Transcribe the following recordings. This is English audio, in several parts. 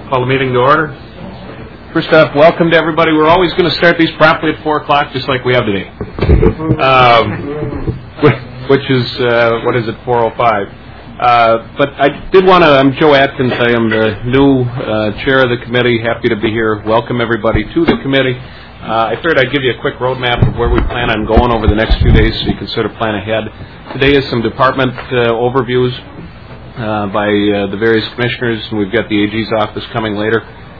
Call the meeting to order. First off, welcome to everybody. We're always going to start these promptly at 4 o'clock, just like we have today. Which is, 4:05. But I did want to, I'm Joe Atkins. I am the new chair of the committee. Happy to be here. Welcome everybody to the committee. I figured I'd give you a quick roadmap of where we plan on going over the next few days so you can sort of plan ahead. Today is some department overviews by the various commissioners, and we've got the AG's office coming later.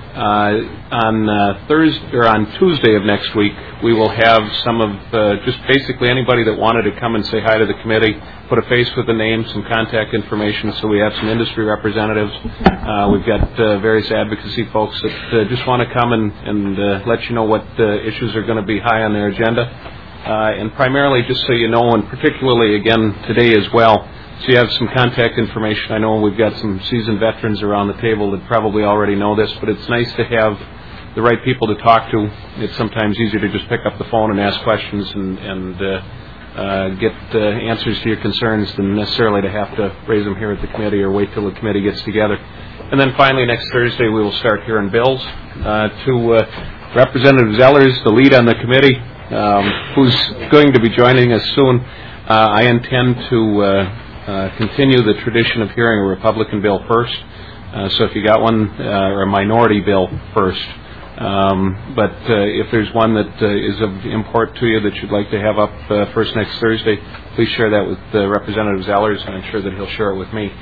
On Tuesday of next week, we will have some of just basically anybody that wanted to come and say hi to the committee, put a face with a name, some contact information. So we have some industry representatives. We've got various advocacy folks that just want to come and let you know what issues are going to be high on their agenda. And primarily, just so you know, and particularly again today as well, so you have some contact information. I know we've got some seasoned veterans around the table that probably already know this, but it's nice to have the right people to talk to. It's sometimes easier to just pick up the phone and ask questions and get answers to your concerns than necessarily to have to raise them here at the committee or wait till the committee gets together. And then finally, next Thursday, we will start hearing bills. To Representative Zellers, the lead on the committee, who's going to be joining us soon, I intend to continue the tradition of hearing a Republican bill first. So if you got one, or a minority bill first. But if there's one that is of import to you that you'd like to have up first next Thursday, please share that with Representative Zellers, and I'm sure that he'll share it with me.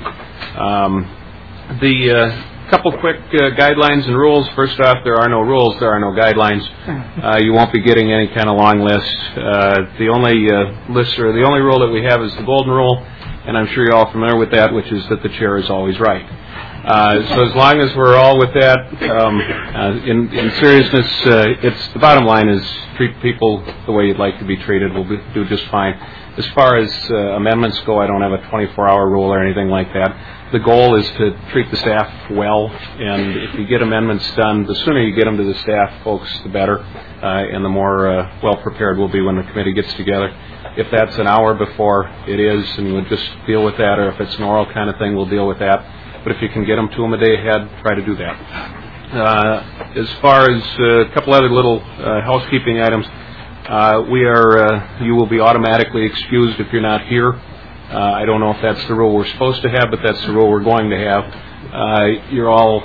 The couple quick guidelines and rules. First off, there are no rules, there are no guidelines. You won't be getting any kind of long list. The only the only rule that we have is the golden rule, and I'm sure you're all familiar with that, which is that the chair is always right. So as long as we're all with that, in seriousness, it's the bottom line is treat people the way you'd like to be treated. We'll do just fine. As far as amendments go, I don't have a 24-hour rule or anything like that. The goal is to treat the staff well, and if you get amendments done, the sooner you get them to the staff folks, the better, and the more well-prepared we'll be when the committee gets together. If that's an hour before it is, and we'll just deal with that, or if it's an oral kind of thing, we'll deal with that. But if you can get them to them a day ahead, try to do that. As far as a couple other little housekeeping items, you will be automatically excused if you're not here. I don't know if that's the rule we're supposed to have, but that's the rule we're going to have. You're all,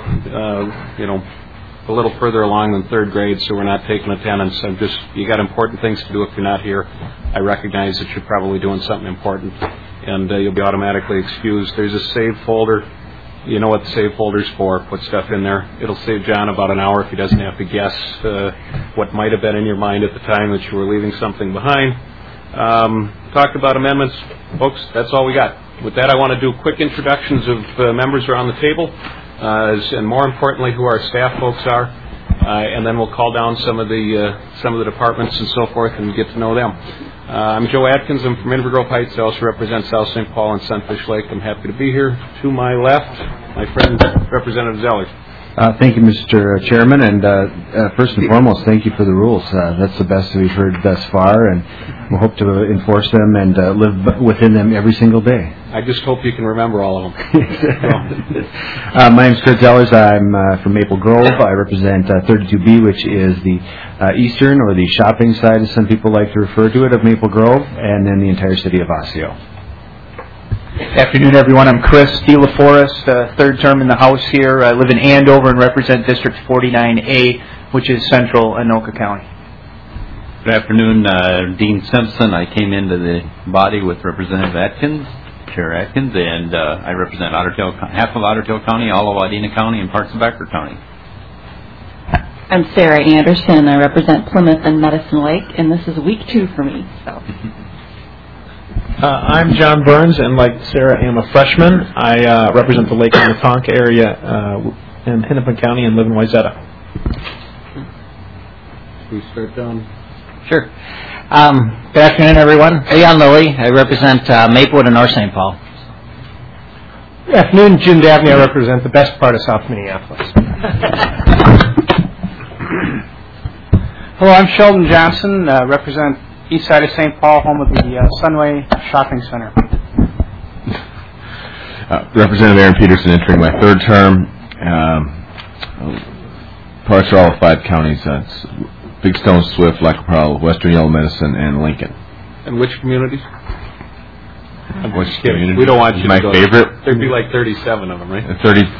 a little further along than third grade, so we're not taking attendance. You got important things to do if you're not here. I recognize that you're probably doing something important, and you'll be automatically excused. There's a save folder. You know what the save folder's for. Put stuff in there. It'll save John about an hour if he doesn't have to guess what might have been in your mind at the time that you were leaving something behind. Talked about amendments. Folks, that's all we got. With that, I want to do quick introductions of members around the table, and more importantly, who our staff folks are, and then we'll call down some of the departments and so forth and get to know them. I'm Joe Atkins. I'm from Inver Grove Heights. I also represent South St. Paul and Sunfish Lake. I'm happy to be here. To my left, my friend, Representative Zellers. Thank you, Mr. Chairman, and first and foremost, thank you for the rules. That's the best we've heard thus far, and we hope to enforce them and live within them every single day. I just hope you can remember all of them. My name is Kurt Zellers. I'm from Maple Grove. I represent 32B, which is the eastern or the shopping side, as some people like to refer to it, of Maple Grove, and then the entire city of Osseo. Afternoon, everyone. I'm Chris D. LaForest, third term in the House here. I live in Andover and represent District 49A, which is central Anoka County. Good afternoon, Dean Simpson. I came into the body with Representative Atkins, Chair Atkins, and I represent half of Otter Tail County, all of Wadena County, and parts of Becker County. I'm Sarah Anderson. I represent Plymouth and Medicine Lake, and this is week 2 for me. So. I'm John Burns, and like Sarah, I am a freshman. I represent the Lake Minnetonka area in Hennepin County and live in Wayzata. Can we start down? Sure. Good afternoon, everyone. Leon Lilly. I represent Maplewood and North St. Paul. Good afternoon. Jim Dabney. I represent the best part of South Minneapolis. Hello, I'm Sheldon Johnson. Represent east side of St. Paul, home of the Sunway Shopping Center. Representative Aaron Peterson, entering my third term. Parks are all 5 counties. It's Big Stone, Swift, Lac La Prairie, Western Yellow Medicine, and Lincoln. And which communities? I'm Which just kidding. community? We don't want you My to go. favorite? There'd be like 37 of them, right?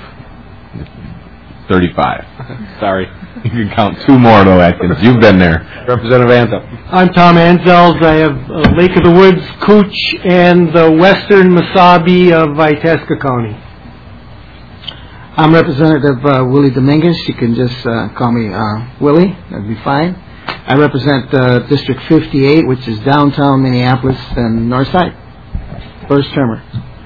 35. Sorry. You can count 2 more, though, Atkins. You've been there. Representative Ansel. I'm Tom Anzels. I have Lake of the Woods, Cooch, and the western Mesabi of Itasca County. I'm Representative Willie Dominguez. You can just call me Willie. That'd be fine. I represent District 58, which is downtown Minneapolis and Northside. First termer.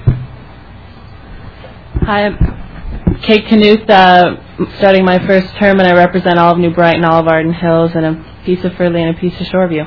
Hi, I'm Kate Knuth, starting my first term, and I represent all of New Brighton, all of Arden Hills, and a piece of Fridley and a piece of Shoreview.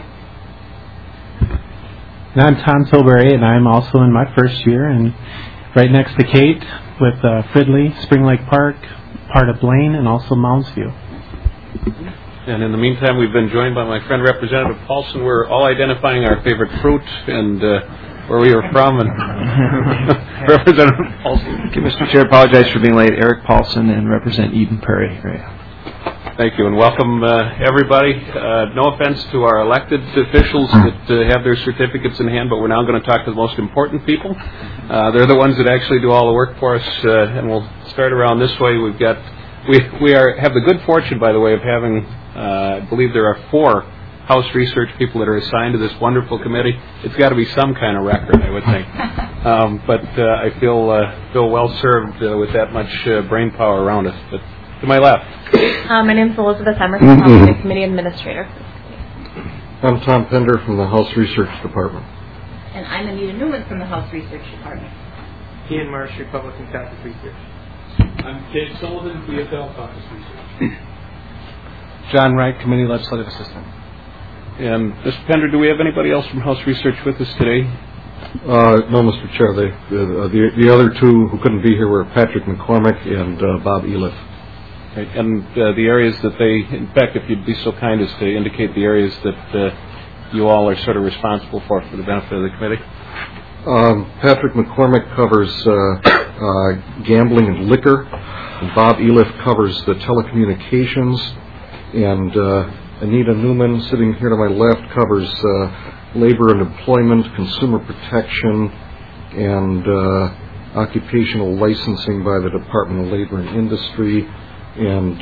And I'm Tom Tilbury, and I'm also in my first year, and right next to Kate with Fridley, Spring Lake Park, part of Blaine, and also Mounds View. And in the meantime, we've been joined by my friend Representative Paulson. We're all identifying our favorite fruit and where we are from. And Representative Paulson. Okay, Mr. Chair, apologize for being late. Eric Paulson, and represent Eden Prairie area. Thank you, and welcome everybody. No offense to our elected officials that have their certificates in hand, but we're now going to talk to the most important people. They're the ones that actually do all the work for us, and we'll start around this way. We have the good fortune, by the way, of having, I believe there are 4 House research people that are assigned to this wonderful committee. It's got to be some kind of record, I would think. But I feel well served with that much brain power around us. But to my left. My name is Elizabeth Emerson. I'm the committee administrator. I'm Tom Pender from the House Research Department. And I'm Anita Newman from the House Research Department. Ian Marsh, Republican Caucus Research. I'm Dave Sullivan, BFL Caucus Research. John Wright, Committee Legislative Assistant. And Mr. Pender, do we have anybody else from House Research with us today? No, Mr. Chair. The other 2 who couldn't be here were Patrick McCormick and Bob Eliff. Right. And the areas that they, in fact, if you'd be so kind as to indicate the areas that you all are sort of responsible for the benefit of the committee. Patrick McCormick covers gambling and liquor, and Bob Eliff covers the telecommunications, and Anita Newman, sitting here to my left, covers labor and employment, consumer protection, and occupational licensing by the Department of Labor and Industry, and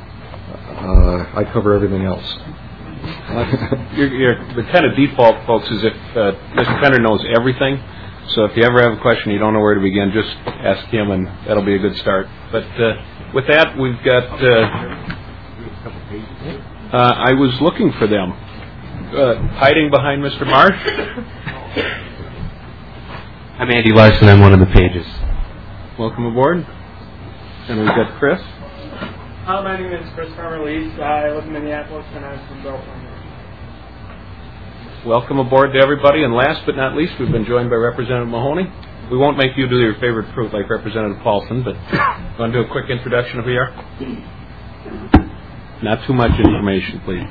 I cover everything else. The kind of default, folks, is if Mr. Pender knows everything. So if you ever have a question, you don't know where to begin, just ask him, and that'll be a good start. But with that, we've got... I was looking for them. Hiding behind Mr. Marsh. I'm Andy Larson. I'm one of the pages. Welcome aboard. And we've got Chris. My name is Chris Farmer-Lees. I live in Minneapolis, and I'm from Belfast. Welcome aboard to everybody. And last but not least, we've been joined by Representative Mahoney. We won't make you do your favorite fruit like Representative Paulson, but want to do a quick introduction of who you are? Not too much information, please.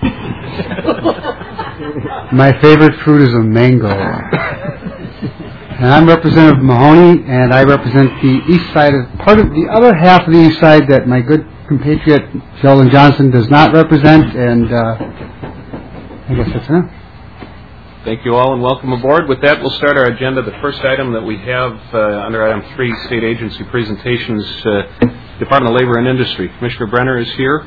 My favorite fruit is a mango. And I'm Representative Mahoney, and I represent the east side of part of the other half of the east side that my good compatriot Sheldon Johnson does not represent, and I guess that's enough. Thank you all, and welcome aboard. With that, we'll start our agenda. The first item that we have under item 3, state agency presentations, Department of Labor and Industry. Commissioner Brenner is here.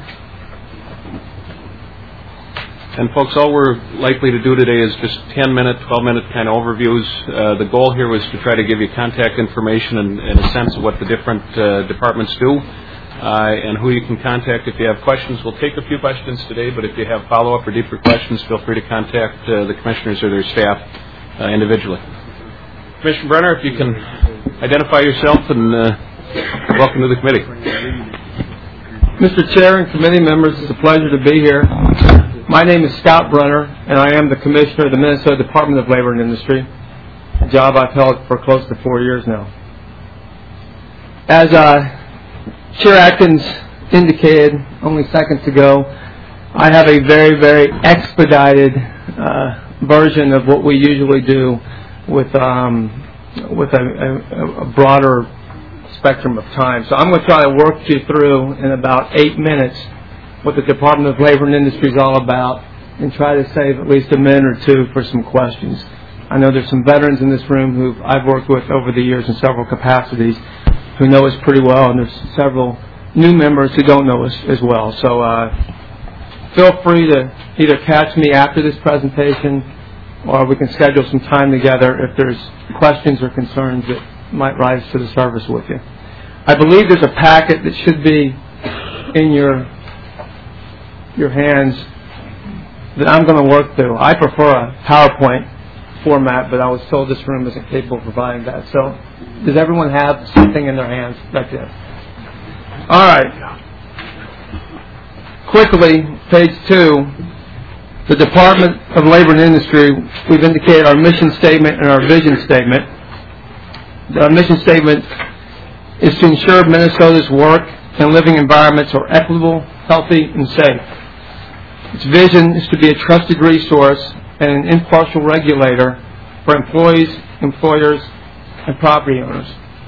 And folks, all we're likely to do today is just 10-minute, 12-minute kind of overviews. The goal here was to try to give you contact information and a sense of what the different departments do and who you can contact if you have questions. We'll take a few questions today, but if you have follow-up or deeper questions, feel free to contact the commissioners or their staff individually. Commissioner Brenner, if you can identify yourself and welcome to the committee. Mr. Chair and committee members, it's a pleasure to be here. My name is Scott Brenner, and I am the Commissioner of the Minnesota Department of Labor and Industry, a job I've held for close to 4 years now. As Chair Atkins indicated only seconds ago, I have a very, very expedited version of what we usually do with a broader spectrum of time. So I'm going to try to work you through in about 8 minutes what the Department of Labor and Industry is all about and try to save at least a minute or two for some questions. I know there's some veterans in this room who I've worked with over the years in several capacities who know us pretty well, and there's several new members who don't know us as well. So feel free to either catch me after this presentation or we can schedule some time together if there's questions or concerns that might rise to the surface with you. I believe there's a packet that should be in your hands that I'm going to work through. I prefer a PowerPoint format, but I was told this room isn't capable of providing that. So does everyone have something in their hands? That's it. All right. Quickly, page 2. The Department of Labor and Industry, we've indicated our mission statement and our vision statement. Our mission statement is to ensure Minnesota's work and living environments are equitable, healthy, and safe. Its vision is to be a trusted resource and an impartial regulator for employees, employers, and property owners.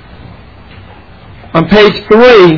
On page 3,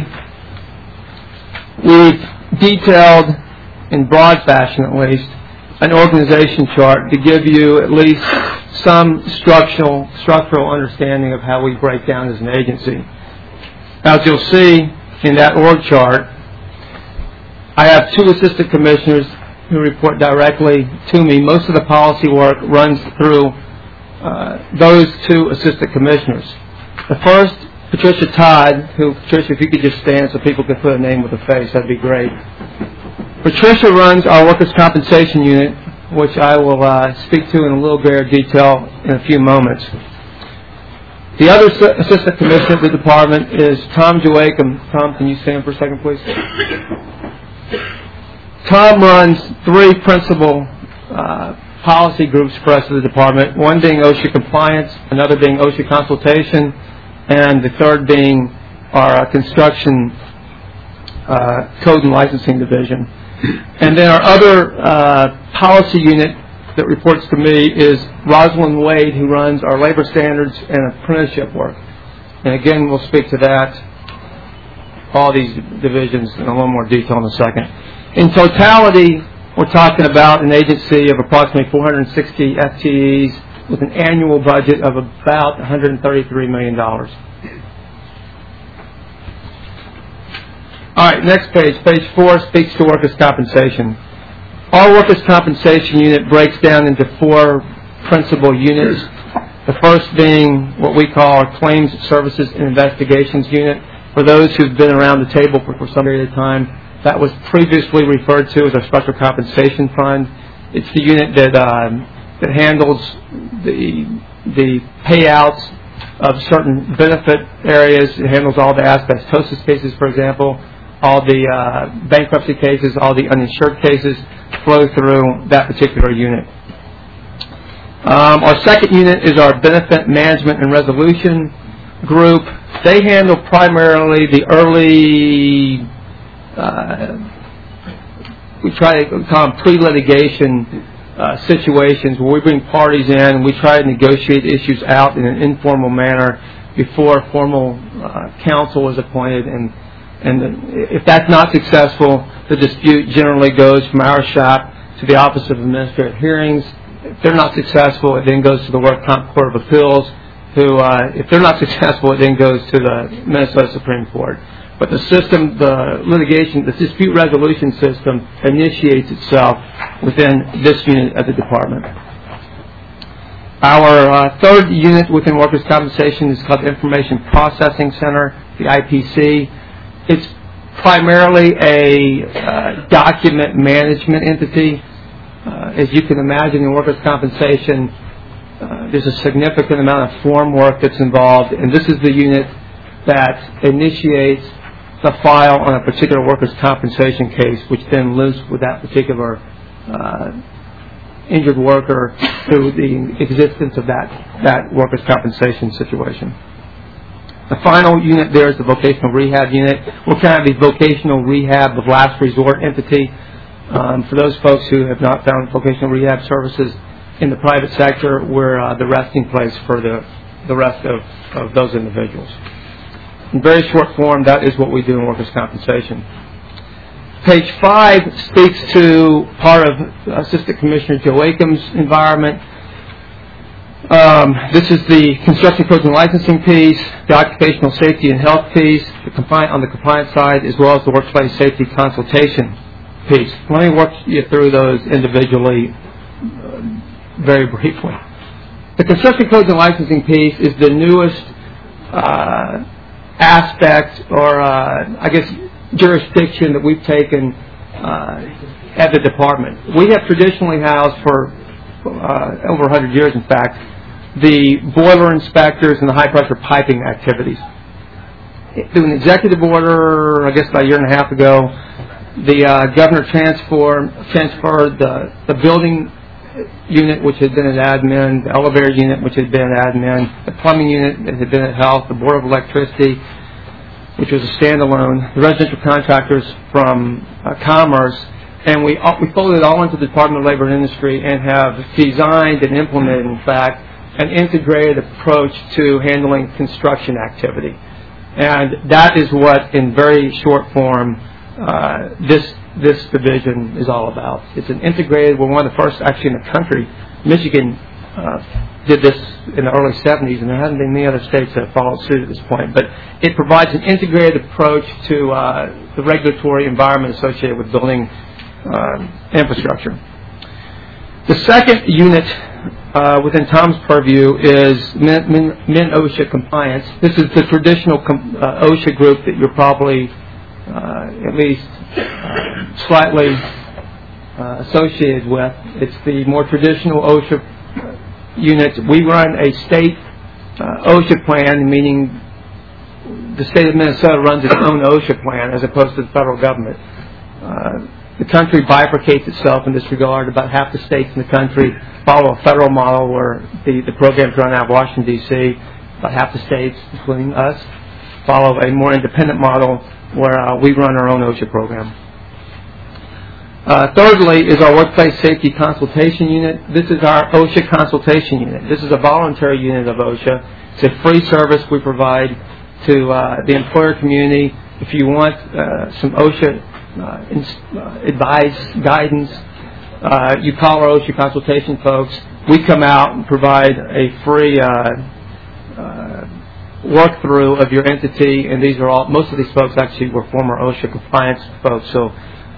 we've detailed, in broad fashion at least, an organization chart to give you at least some structural understanding of how we break down as an agency. As you'll see in that org chart, I have 2 assistant commissioners who report directly to me. Most of the policy work runs through those 2 assistant commissioners. The first, Patricia Todd, who, Patricia, if you could just stand so people could put a name with a face, that'd be great. Patricia runs our workers' compensation unit, which I will speak to in a little greater detail in a few moments. The other assistant commissioner of the department is Tom Joachim. Tom, can you stand for a second, please? Tom runs 3 principal policy groups for us at the department, one being OSHA compliance, another being OSHA consultation, and the third being our construction code and licensing division. And then our other policy unit that reports to me is Rosalind Wade, who runs our labor standards and apprenticeship work. And again, we'll speak to that, all these divisions, in a little more detail in a second. In totality, we're talking about an agency of approximately 460 FTEs with an annual budget of about $133 million. All right, next page. Page 4 speaks to workers' compensation. Our workers' compensation unit breaks down into 4 principal units. The first being what we call our Claims Services and Investigations unit. For those who've been around the table for some period of time, that was previously referred to as our Special Compensation Fund. It's the unit that handles the payouts of certain benefit areas. It handles all the asbestosis cases, for example. All the bankruptcy cases, all the uninsured cases flow through that particular unit. Our second unit is our Benefit Management and Resolution group. They handle primarily the early, we try to call them pre-litigation situations where we bring parties in and we try to negotiate issues out in an informal manner before formal counsel is appointed. And if that's not successful, the dispute generally goes from our shop to the Office of Administrative Hearings. If they're not successful, it then goes to the Work Comp Court of Appeals, who, if they're not successful, it then goes to the Minnesota Supreme Court. But the system, the litigation, the dispute resolution system initiates itself within this unit of the department. Our third unit within workers' compensation is called the Information Processing Center, the IPC. It's primarily a document management entity. As you can imagine, in workers' compensation, there's a significant amount of form work that's involved, and this is the unit that initiates the file on a particular workers' compensation case, which then lives with that particular injured worker through the existence of that workers' compensation situation. The final unit there is the vocational rehab unit. We're kind of the vocational rehab of last resort entity. For those folks who have not found vocational rehab services in the private sector, we're the resting place for the rest of those individuals. in very short form, that is what we do in workers' compensation. Page 5 speaks to part of Assistant Commissioner Joe Aikem's environment. This is the construction codes and licensing piece, the occupational safety and health piece, on the compliance side, as well as the workplace safety consultation piece. Let me walk you through those individually very briefly. The construction codes and licensing piece is the newest aspect or, jurisdiction that we've taken at the department. We have traditionally housed for over 100 years, in fact, the boiler inspectors and the high-pressure piping activities. Through an executive order, I guess about a year and a half ago, the governor transferred the building unit, which had been at admin, the elevator unit, which had been at admin, the plumbing unit that had been at health, the board of electricity, which was a standalone, the residential contractors from commerce, and we folded it all into the Department of Labor and Industry and have designed and implemented, in fact, an integrated approach to handling construction activity. And that is what, in very short form, this division is all about. It's an integrated, we're one of the first actually in the country. Michigan did this in the early 70s, and there haven't been many other states that have followed suit at this point. But it provides an integrated approach to the regulatory environment associated with building infrastructure. The second unit within Tom's purview is MN-OSHA compliance. This is the traditional OSHA group that you're probably at least slightly associated with. It's the more traditional OSHA unit. We run a state OSHA plan, meaning the state of Minnesota runs its own OSHA plan as opposed to the federal government. The country bifurcates itself in this regard. About half the states in the country follow a federal model where the programs run out of Washington, D.C. About half the states, including us, follow a more independent model where we run our own OSHA program. Thirdly is our workplace safety consultation unit. This is our OSHA consultation unit. This is a voluntary unit of OSHA. It's a free service we provide to the employer community. If you want some OSHA advice, guidance, you call our OSHA consultation folks. We come out and provide a free work through of your entity, and these are all, most of these folks actually were former OSHA compliance folks, so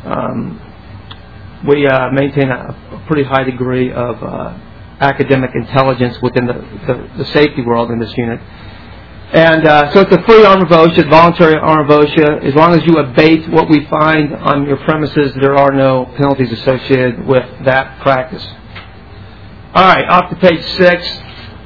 we maintain a pretty high degree of academic intelligence within the safety world in this unit. And so it's a free arm of OSHA, voluntary arm of OSHA. As long as you abate what we find on your premises, there are no penalties associated with that practice. All right, off to page 6.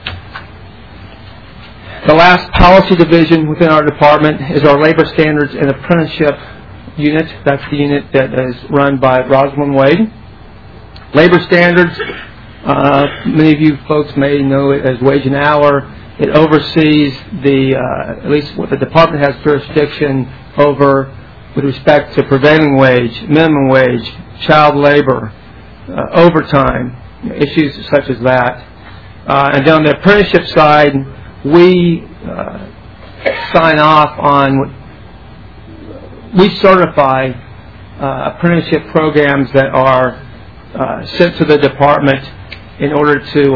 The last policy division within our department is our labor standards and apprenticeship unit. That's the unit that is run by Rosalind Wade. Labor standards, many of you folks may know it as wage and hour. It oversees at least what the department has jurisdiction over with respect to prevailing wage, minimum wage, child labor, overtime, issues such as that. And then on the apprenticeship side, we sign off on, we certify apprenticeship programs that are sent to the department in order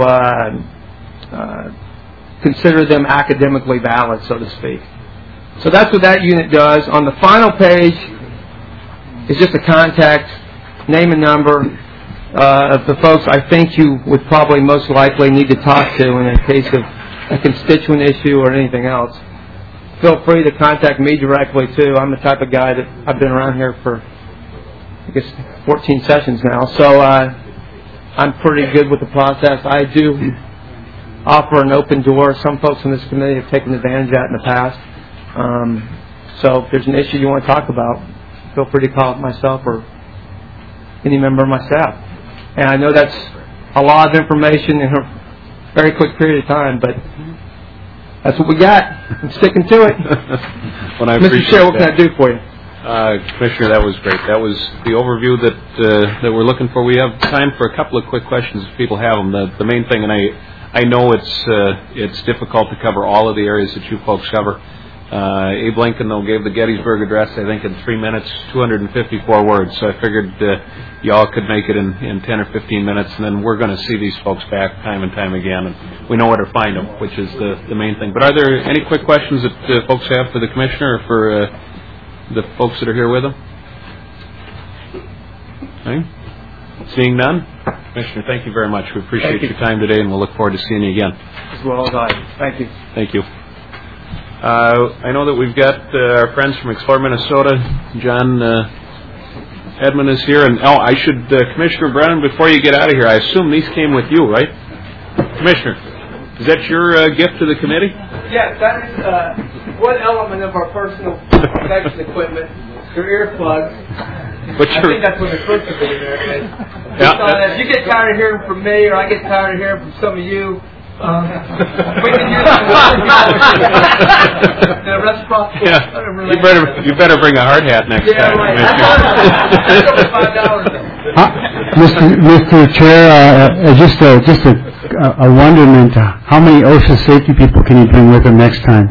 to consider them academically valid, so to speak. So that's what that unit does. On the final page is just a contact, name and number of the folks I think you would probably most likely need to talk to in a case of a constituent issue or anything else. Feel free to contact me directly, too. I'm the type of guy that I've been around here for, I guess, 14 sessions now. So I'm pretty good with the process. I do offer an open door. Some folks on this committee have taken advantage of that in the past. So if there's an issue you want to talk about, feel free to call myself or any member of my staff. And I know that's a lot of information in a very quick period of time, but that's what we got. I'm sticking to it. Well, I Mr. Chair, what can I do for you? Commissioner, that was great. That was the overview that we're looking for. We have time for a couple of quick questions if people have them. The main thing, and I know it's difficult to cover all of the areas that you folks cover, Abe Lincoln, though, gave the Gettysburg Address, I think, in 3 minutes, 254 words. So I figured y'all could make it in 10 or 15 minutes, and then we're going to see these folks back time and time again, and we know where to find them, which is the main thing. But are there any quick questions that folks have for the Commissioner or for the folks that are here with them? Okay. Seeing none? Commissioner, thank you very much. We appreciate your time today, and we'll look forward to seeing you again. As well as I. Thank you. Thank you. I know that we've got our friends from Explore Minnesota. John Edmund is here. And Commissioner Brennan, before you get out of here, I assume these came with you, right? Commissioner, is that your gift to the committee? Yes, that is one element of our personal protection equipment, your earplugs. I think that's what they're supposed to be there. If you get tired of hearing from me, or I get tired of hearing from some of you, we can use the restaurant. Yeah. You better bring a hard hat next time. Right. Mr. Chair, just a wonderment. How many OSHA safety people can you bring with him next time?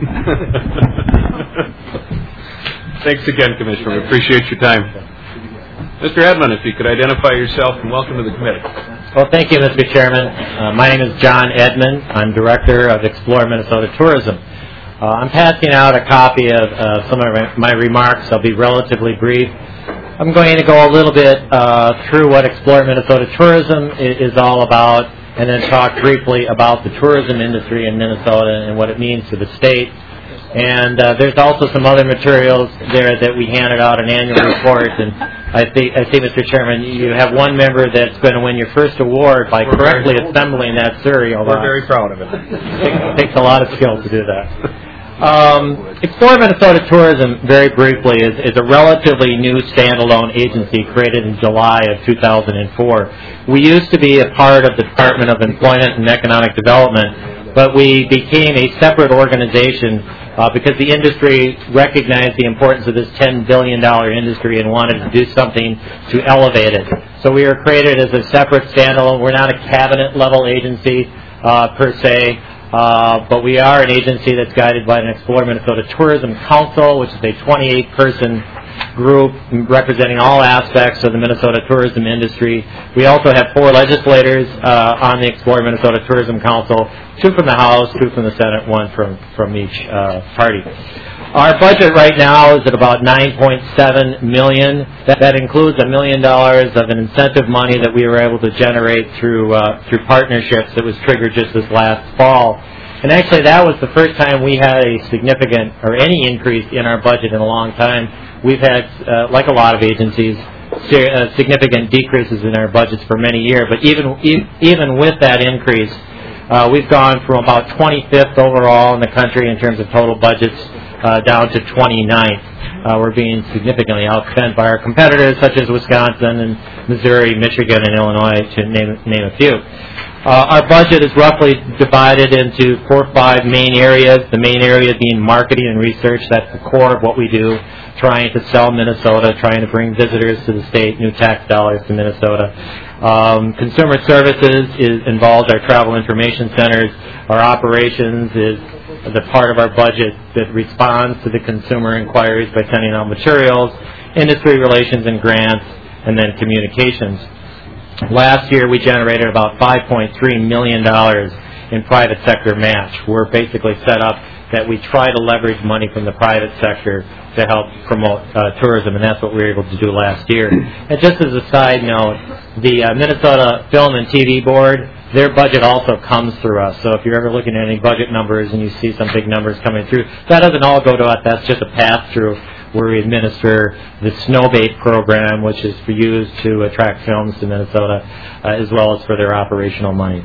Thanks again, Commissioner. We appreciate your time. Mr. Edmund, if you could identify yourself and welcome to the committee. Well, thank you, Mr. Chairman. My name is John Edmund. I'm Director of Explore Minnesota Tourism. I'm passing out a copy of some of my remarks. I'll be relatively brief. I'm going to go a little bit through what Explore Minnesota Tourism is all about, and then talk briefly about the tourism industry in Minnesota and what it means to the state. And there's also some other materials there that we handed out, an annual report. And I see, Mr. Chairman, you have one member that's going to win your first award by correctly assembling that cereal. We're very proud of it. It takes a lot of skill to do that. Explore Minnesota Tourism, very briefly, is a relatively new standalone agency created in July of 2004. We used to be a part of the Department of Employment and Economic Development, but we became a separate organization because the industry recognized the importance of this $10 billion industry and wanted to do something to elevate it. So we were created as a separate standalone. We're not a cabinet-level agency per se, but we are an agency that's guided by an Explore Minnesota Tourism Council, which is a 28-person group representing all aspects of the Minnesota tourism industry. We also have 4 legislators on the Explore Minnesota Tourism Council, 2 from the House, 2 from the Senate, 1 from each party. Our budget right now is at about $9.7 million. That includes $1 million of an incentive money that we were able to generate through partnerships that was triggered just this last fall. And actually, that was the first time we had a significant or any increase in our budget in a long time. We've had, like a lot of agencies, significant decreases in our budgets for many years. But even with that increase, we've gone from about 25th overall in the country in terms of total budgets down to 29th. We're being significantly outspent by our competitors, such as Wisconsin and Missouri, Michigan, and Illinois, to name a few. Our budget is roughly divided into 4 or 5 main areas. The main area being marketing and research. That's the core of what we do, trying to sell Minnesota, trying to bring visitors to the state, new tax dollars to Minnesota. Consumer services involves our travel information centers. Our operations is the part of our budget that responds to the consumer inquiries by sending out materials, industry relations and grants, and then communications. Last year, we generated about $5.3 million in private sector match. We're basically set up that we try to leverage money from the private sector to help promote tourism, and that's what we were able to do last year. And just as a side note, the Minnesota Film and TV Board, their budget also comes through us. So if you're ever looking at any budget numbers and you see some big numbers coming through, that doesn't all go to us. That's just a pass-through where we administer the Snowbait program, which is used to attract films to Minnesota, as well as for their operational money.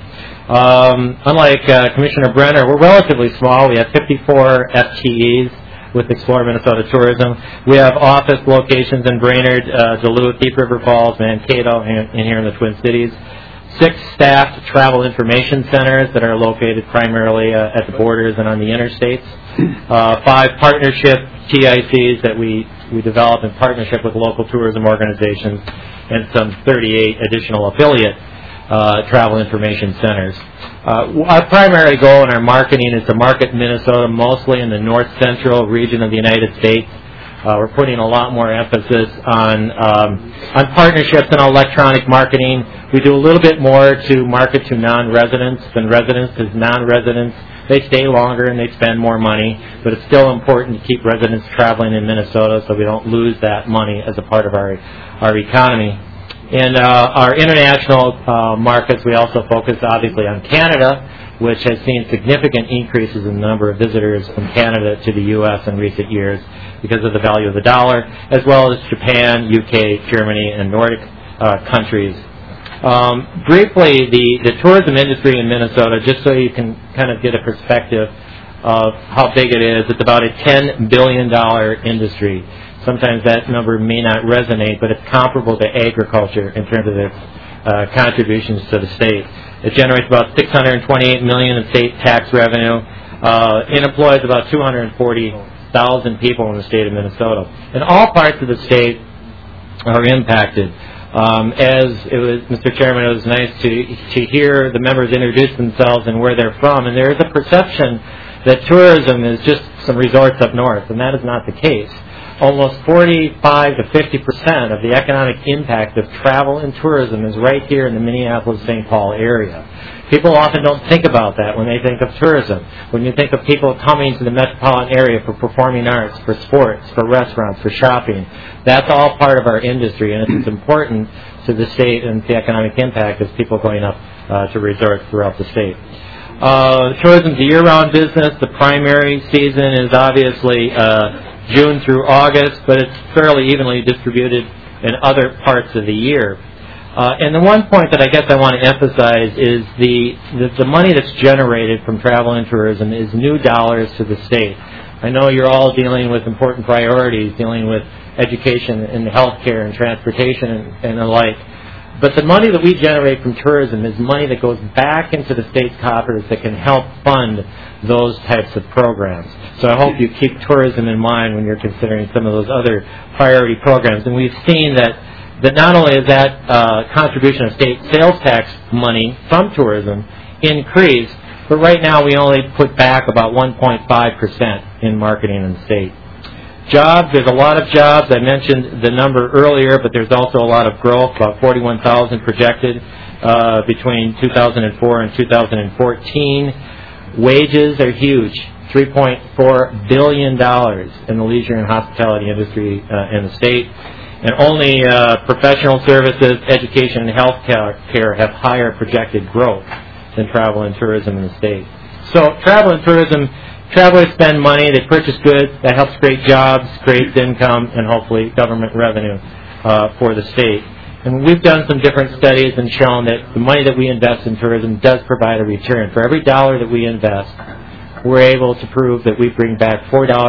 Unlike Commissioner Brenner, we're relatively small. We have 54 FTEs with Explore Minnesota Tourism. We have office locations in Brainerd, Duluth, Deep River Falls, Mankato, and here in the Twin Cities. 6 staffed travel information centers that are located primarily at the borders and on the interstates. 5 partnership TICs that we develop in partnership with local tourism organizations, and some 38 additional affiliates. travel information centers. Our primary goal in our marketing is to market Minnesota mostly in the north central region of the United States. We're putting a lot more emphasis on partnerships and electronic marketing. We do a little bit more to market to non-residents than residents, because non-residents, they stay longer and they spend more money, but it's still important to keep residents traveling in Minnesota so we don't lose that money as a part of our economy. In our international markets, we also focus obviously on Canada, which has seen significant increases in the number of visitors from Canada to the U.S. in recent years because of the value of the dollar, as well as Japan, UK, Germany, and Nordic countries. Briefly, the tourism industry in Minnesota, just so you can kind of get a perspective of how big it is, it's about a $10 billion industry. Sometimes that number may not resonate, but it's comparable to agriculture in terms of its contributions to the state. It generates about $628 million in state tax revenue. It employs about 240,000 people in the state of Minnesota. And all parts of the state are impacted. As it was, Mr. Chairman, it was nice to hear the members introduce themselves and where they're from. And there is a perception that tourism is just some resorts up north, and that is not the case. Almost 45 to 50% of the economic impact of travel and tourism is right here in the Minneapolis-St. Paul area. People often don't think about that when they think of tourism. When you think of people coming to the metropolitan area for performing arts, for sports, for restaurants, for shopping, that's all part of our industry, and it's important to the state and the economic impact of people going up to resorts throughout the state. Tourism is a year-round business. The primary season is obviously June through August, but it's fairly evenly distributed in other parts of the year. And the one point that I guess I want to emphasize is the money that's generated from travel and tourism is new dollars to the state. I know you're all dealing with important priorities, dealing with education and healthcare and transportation and the like. But the money that we generate from tourism is money that goes back into the state's coffers that can help fund those types of programs. So I hope you keep tourism in mind when you're considering some of those other priority programs. And we've seen that not only is that contribution of state sales tax money from tourism increased, but right now we only put back about 1.5% in marketing in the state. Jobs, there's a lot of jobs. I mentioned the number earlier, but there's also a lot of growth, about 41,000 projected between 2004 and 2014. Wages are huge, $3.4 billion in the leisure and hospitality industry in the state. And only professional services, education, and health care have higher projected growth than travel and tourism in the state. So travel and tourism, travelers spend money, they purchase goods, that helps create jobs, creates income, and hopefully government revenue for the state. And we've done some different studies and shown that the money that we invest in tourism does provide a return. For every dollar that we invest, we're able to prove that we bring back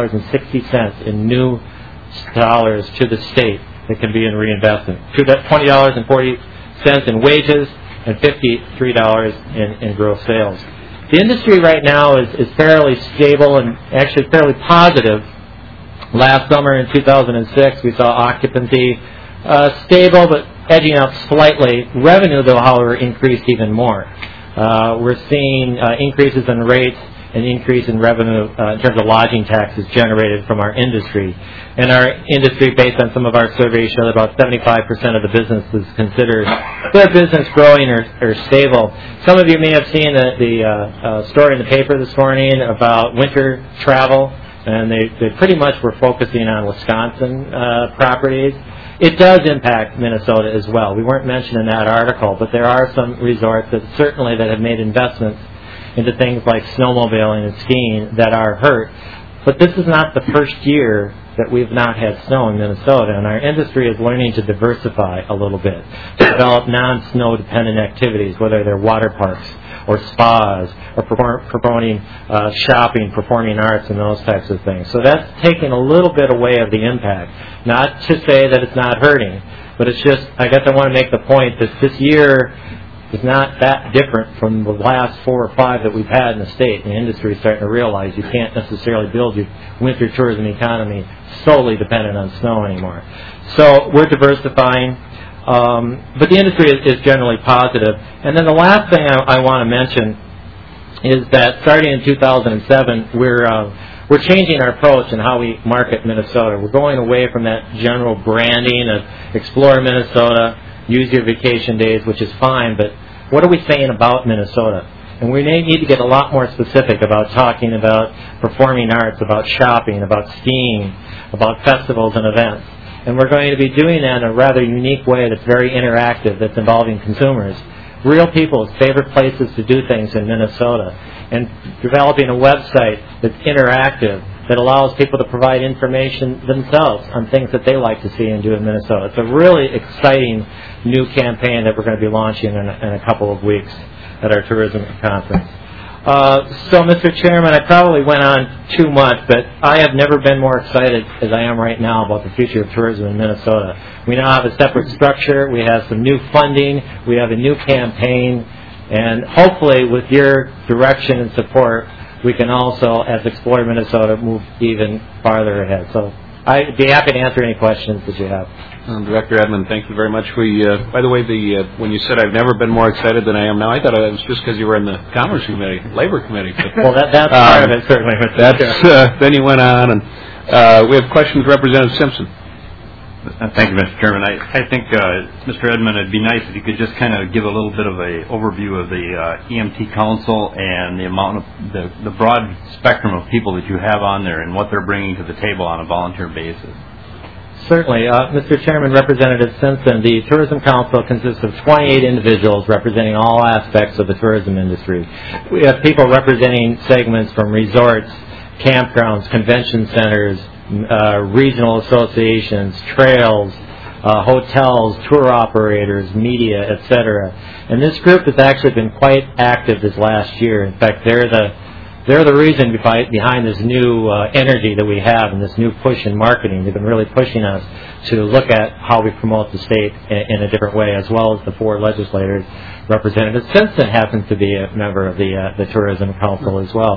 $4.60 in new dollars to the state that can be in reinvestment. $20.40 in wages and $53 in gross sales. The industry right now is fairly stable and actually fairly positive. Last summer in 2006, we saw occupancy stable but edging up slightly. Revenue, though, however, increased even more. We're seeing increases in rates, an increase in revenue in terms of lodging taxes generated from our industry. And our industry, based on some of our surveys, show that about 75% of the businesses consider their business growing or stable. Some of you may have seen the story in the paper this morning about winter travel, and they pretty much were focusing on Wisconsin properties. It does impact Minnesota as well. We weren't mentioned in that article, but there are some resorts that have made investments into things like snowmobiling and skiing that are hurt. But this is not the first year that we've not had snow in Minnesota, and our industry is learning to diversify a little bit, to develop non-snow dependent activities, whether they're water parks or spas or promoting shopping, performing arts, and those types of things. So that's taking a little bit away of the impact. Not to say that it's not hurting, but it's just, I guess I want to make the point that this year is not that different from the last 4 or 5 that we've had in the state. And the industry is starting to realize you can't necessarily build your winter tourism economy solely dependent on snow anymore. So we're diversifying. But the industry is generally positive. And then the last thing I want to mention is that starting in 2007, we're changing our approach in how we market Minnesota. We're going away from that general branding of Explore Minnesota, use your vacation days, which is fine, but what are we saying about Minnesota? And we need to get a lot more specific about talking about performing arts, about shopping, about skiing, about festivals and events. And we're going to be doing that in a rather unique way that's very interactive, that's involving consumers. Real people's favorite places to do things in Minnesota. And developing a website that's interactive, that allows people to provide information themselves on things that they like to see and do in Minnesota. It's a really exciting new campaign that we're going to be launching in a couple of weeks at our tourism conference. So, Mr. Chairman, I probably went on too much, but I have never been more excited as I am right now about the future of tourism in Minnesota. We now have a separate structure. We have some new funding. We have a new campaign. And hopefully, with your direction and support, we can also, as Explore Minnesota, move even farther ahead. So I'd be happy to answer any questions that you have. Director Edmund, thank you very much. By the way, when you said I've never been more excited than I am now, I thought it was just because you were in the Commerce Committee, Labor Committee. But, well, that's part of it, certainly. Then you went on, and we have questions. Representative Simpson. Thank you, Mr. Chairman. I think, Mr. Edmund, it'd be nice if you could just kind of give a little bit of an overview of the EMT Council and the amount of the broad spectrum of people that you have on there and what they're bringing to the table on a volunteer basis. Certainly. Mr. Chairman, Representative Simpson, the Tourism Council consists of 28 individuals representing all aspects of the tourism industry. We have people representing segments from resorts, campgrounds, convention centers, regional associations, trails, hotels, tour operators, media, etc. And this group has actually been quite active this last year. In fact, they're the reason behind this new energy that we have and this new push in marketing. They've been really pushing us to look at how we promote the state in a different way, as well as the 4 legislators. Representative Simpson happens to be a member of the Tourism Council as well.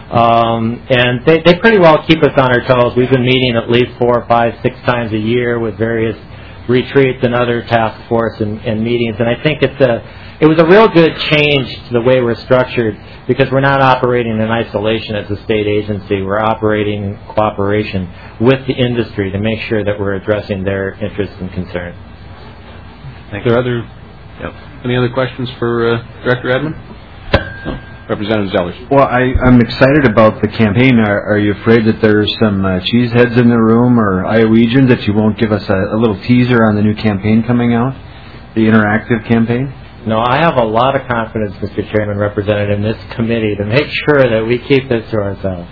And they pretty well keep us on our toes. We've been meeting at least 4, 5, 6 times a year with various retreats and other task force and meetings. And I think it was a real good change to the way we're structured, because we're not operating in isolation as a state agency. We're operating in cooperation with the industry to make sure that we're addressing their interests and concerns. Thank you. Any other questions for Director Edmund? No. Representative Zellers. Well, I'm excited about the campaign. Are you afraid that there's some cheeseheads in the room or Iowegians that you won't give us a little teaser on the new campaign coming out, the interactive campaign? No, I have a lot of confidence, Mr. Chairman, Representative, in this committee to make sure that we keep this to ourselves.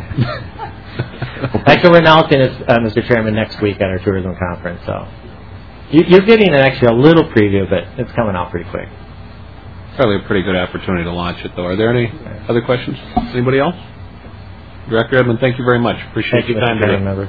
Actually, we're announcing this, Mr. Chairman, next week at our tourism conference. So you're getting actually a little preview, but it's coming out pretty quick. Probably a pretty good opportunity to launch it, though. Are there any other questions? Anybody else? Director Edmund, thank you very much. Appreciate your time today.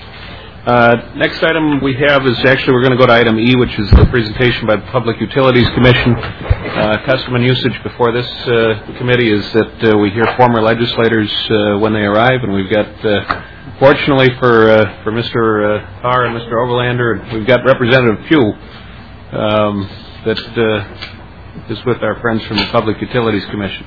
Next item we have is actually we're going to go to item E, which is the presentation by the Public Utilities Commission. Custom and usage before this committee is that we hear former legislators when they arrive, and we've got, fortunately for Mr. Carr and Mr. Overlander, we've got Representative Pugh that is with our friends from the Public Utilities Commission.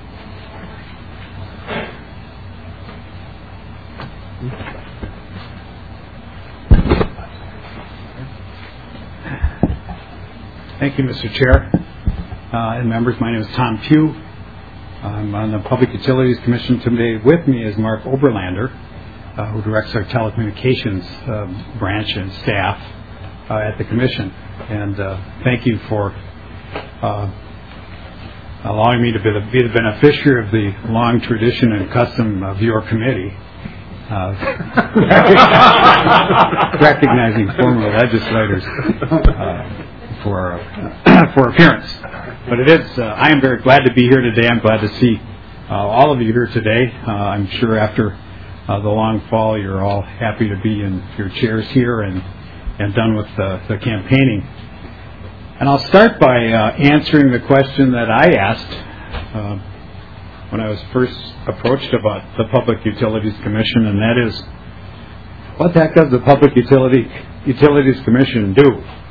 Thank you, Mr. Chair and members. My name is Tom Pugh. I'm on the Public Utilities Commission today. With me is Mark Oberlander, who directs our telecommunications branch and staff at the Commission. And thank you for allowing me to be the beneficiary of the long tradition and custom of your committee, recognizing former legislators for appearance. But it is, I am very glad to be here today. I'm glad to see all of you here today. I'm sure after the long fall, you're all happy to be in your chairs here and done with the campaigning. And I'll start by answering the question that I asked when I was first approached about the Public Utilities Commission, and that is, what the heck does the Public Utilities Commission do?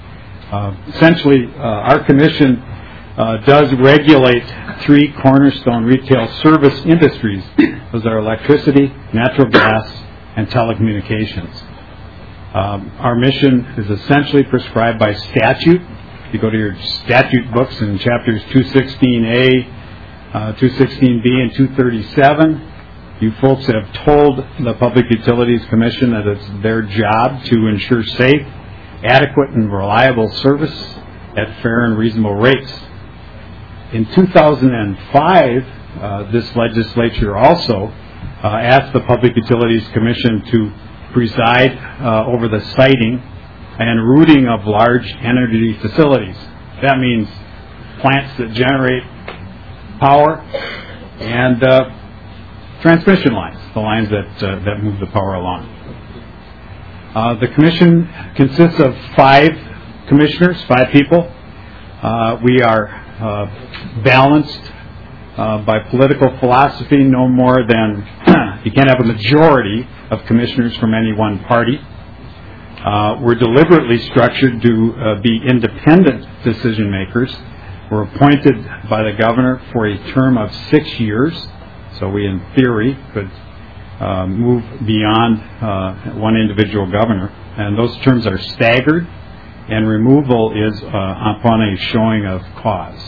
Essentially, our commission does regulate three cornerstone retail service industries. Those are electricity, natural gas, and telecommunications. Our mission is essentially prescribed by statute. If you go to your statute books in chapters 216A, 216B, and 237, you folks have told the Public Utilities Commission that it's their job to ensure safe, adequate, and reliable service at fair and reasonable rates. In 2005, this legislature also asked the Public Utilities Commission to preside over the siting and routing of large energy facilities. That means plants that generate power and transmission lines, the lines that move the power along. The commission consists of 5 commissioners, 5 people. We are balanced by political philosophy, no more than you can't have a majority of commissioners from any one party. We're deliberately structured to be independent decision makers. We're appointed by the governor for a term of 6 years, so we in theory could move beyond one individual governor, and those terms are staggered, and removal is upon a showing of cause.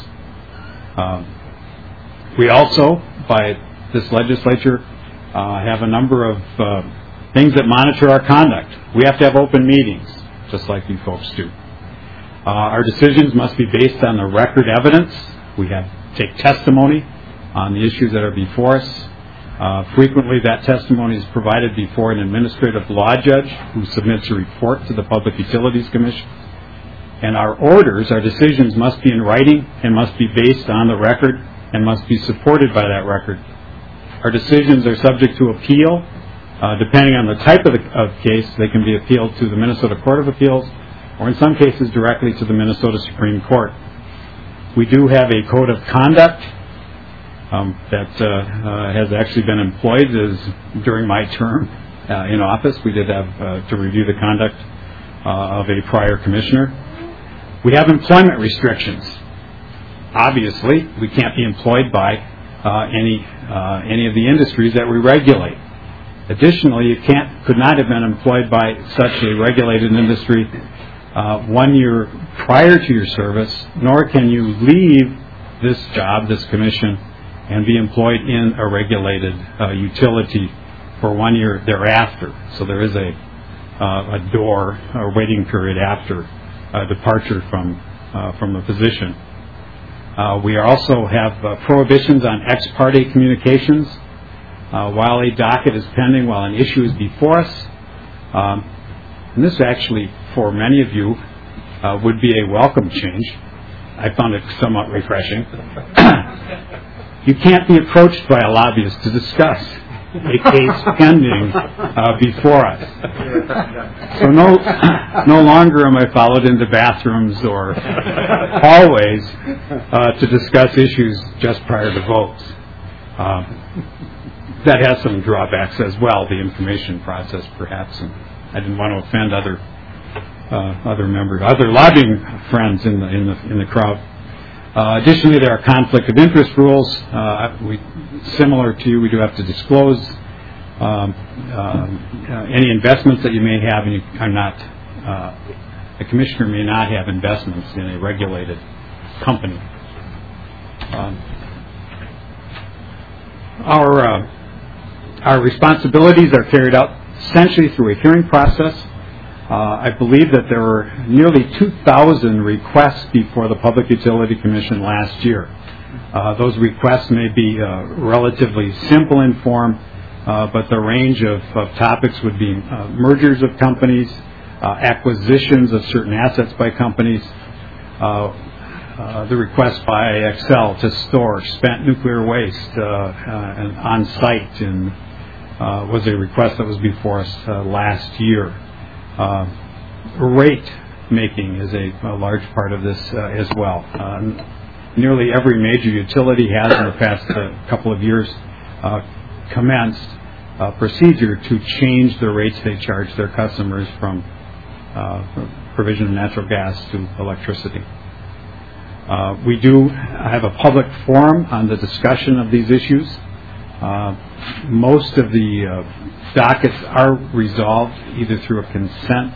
We also, by this legislature, have a number of things that monitor our conduct. We have to have open meetings, just like you folks do. Our decisions must be based on the record evidence. We have take testimony on the issues that are before us. Frequently, that testimony is provided before an administrative law judge who submits a report to the Public Utilities Commission. And our orders, our decisions, must be in writing and must be based on the record and must be supported by that record. Our decisions are subject to appeal. Depending on the type of case, they can be appealed to the Minnesota Court of Appeals or in some cases directly to the Minnesota Supreme Court. We do have a code of conduct that has actually been employed during my term in office. We did have to review the conduct of a prior commissioner. We have employment restrictions. Obviously, we can't be employed by any of the industries that we regulate. Additionally, you could not have been employed by such a regulated industry 1 year prior to your service, nor can you leave this job, this commission, and be employed in a regulated utility for 1 year thereafter. So there is a waiting period after departure from the position. We also have prohibitions on ex parte communications while a docket is pending, while an issue is before us. And this actually, for many of you, would be a welcome change. I found it somewhat refreshing. You can't be approached by a lobbyist to discuss a case pending before us. So no longer am I followed into bathrooms or hallways to discuss issues just prior to votes. That has some drawbacks as well, the information process perhaps, and I didn't want to offend other members, other lobbying friends in the crowd. Additionally, there are conflict of interest rules. Similar to you, we do have to disclose any investments that you may have, and you are not. A commissioner may not have investments in a regulated company. Our responsibilities are carried out essentially through a hearing process. I believe that there were nearly 2,000 requests before the Public Utility Commission last year. Those requests may be relatively simple in form, but the range of topics would be mergers of companies, acquisitions of certain assets by companies, the request by Excel to store spent nuclear waste on site, and was a request that was before us last year. Rate making is a large part of this as well. Nearly every major utility has in the past couple of years commenced a procedure to change the rates they charge their customers from provision of natural gas to electricity. We do have a public forum on the discussion of these issues. Most of the dockets are resolved either through a consent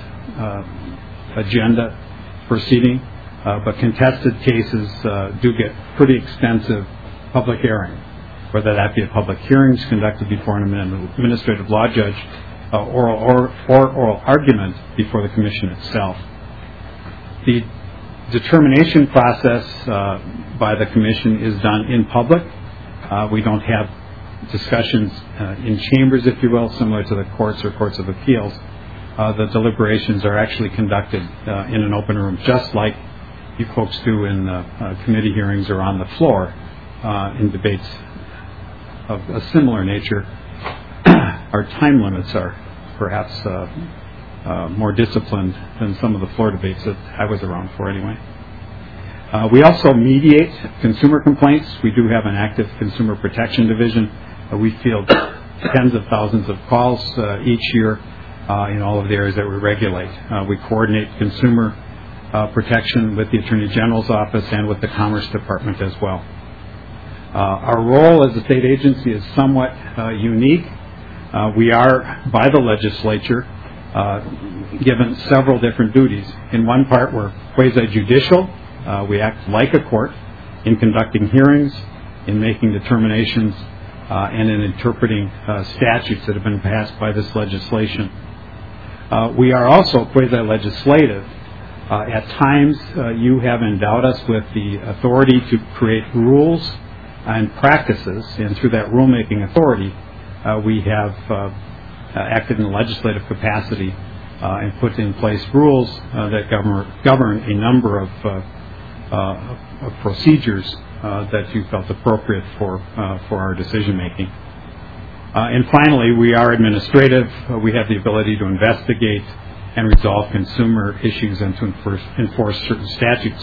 agenda proceeding, but contested cases do get pretty extensive public hearing, whether that be a public hearings conducted before an administrative law judge, oral argument before the commission itself. The determination process by the commission is done in public. We don't have discussions in chambers, if you will, similar to the courts or courts of appeals. The deliberations are actually conducted in an open room, just like you folks do in committee hearings or on the floor in debates of a similar nature. Our time limits are perhaps more disciplined than some of the floor debates that I was around for anyway. We also mediate consumer complaints. We do have an active consumer protection division. We field tens of thousands of calls each year in all of the areas that we regulate. We coordinate consumer protection with the Attorney General's office and with the Commerce Department as well. Our role as a state agency is somewhat unique. We are, by the legislature, given several different duties. In one part, we're quasi-judicial. We act like a court in conducting hearings, in making determinations, and in interpreting statutes that have been passed by this legislation. We are also quasi-legislative. At times, you have endowed us with the authority to create rules and practices, and through that rulemaking authority, we have acted in a legislative capacity and put in place rules that govern a number of procedures that you felt appropriate for our decision making. And finally, we are administrative. We have the ability to investigate and resolve consumer issues and to enforce certain statutes.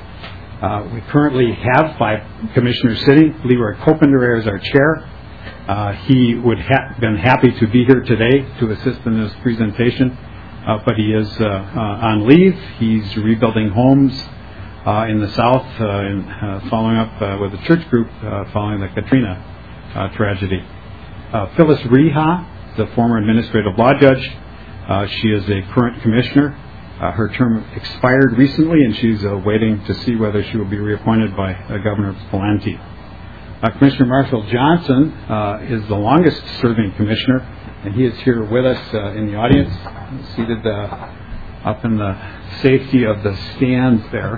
We currently have 5 commissioners sitting. Leroy Copenderer is our chair. He would have been happy to be here today to assist in this presentation, but he is on leave. He's rebuilding homes in the South and following up with a church group following the Katrina tragedy. Phyllis Reha is a former administrative law judge. She is a current commissioner. Her term expired recently, and she's waiting to see whether she will be reappointed by Governor Pawlenty. Commissioner Marshall Johnson is the longest-serving commissioner, and he is here with us in the audience, seated up in the safety of the stands there.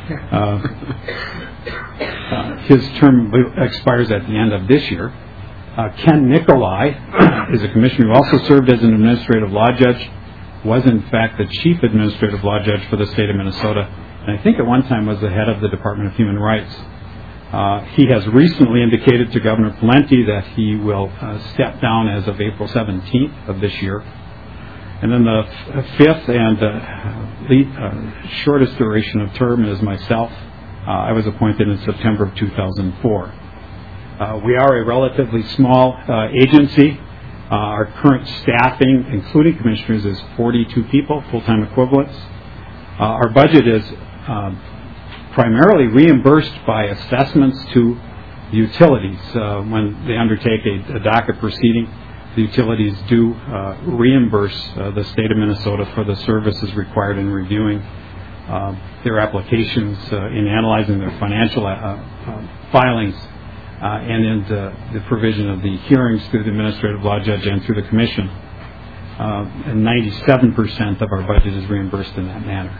His term expires at the end of this year. Ken Nicolai is a commissioner who also served as an administrative law judge, was in fact the chief administrative law judge for the state of Minnesota, and I think at one time was the head of the Department of Human Rights. He has recently indicated to Governor Pawlenty that he will step down as of April 17th of this year. And then the fifth and shortest duration of term is myself. I was appointed in September of 2004. We are a relatively small agency. Our current staffing, including commissioners, is 42 people, full-time equivalents. Our budget is primarily reimbursed by assessments to utilities. When they undertake a docket proceeding, the utilities do reimburse the state of Minnesota for the services required in reviewing their applications, in analyzing their financial filings, and in the provision of the hearings through the administrative law judge and through the commission. And 97% of our budget is reimbursed in that manner.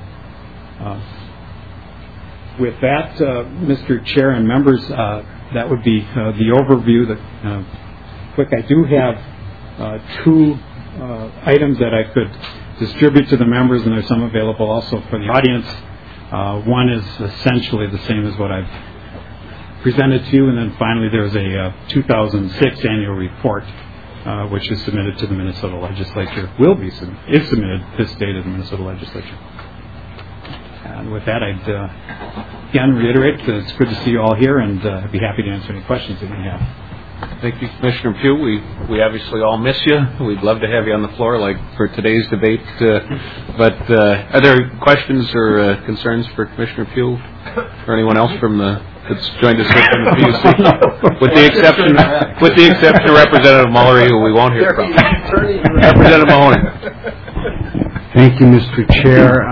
With that, Mr. Chair and members, that would be the overview. I do have 2 items that I could distribute to the members, and there's some available also for the audience. One is essentially the same as what I've presented to you, and then finally there's a 2006 annual report, which is submitted to the Minnesota Legislature, is submitted this day to the Minnesota Legislature. And with that, I'd again reiterate that it's good to see you all here, and I'd be happy to answer any questions that you may have. Thank you, Commissioner Pugh. We obviously all miss you. We'd love to have you on the floor, like for today's debate. But are there questions or concerns for Commissioner Pugh or anyone else that's joined us here from the PUC? With the exception of Representative Mullery, who we won't hear from. Representative Mahoney. Thank you, Mr. Chair.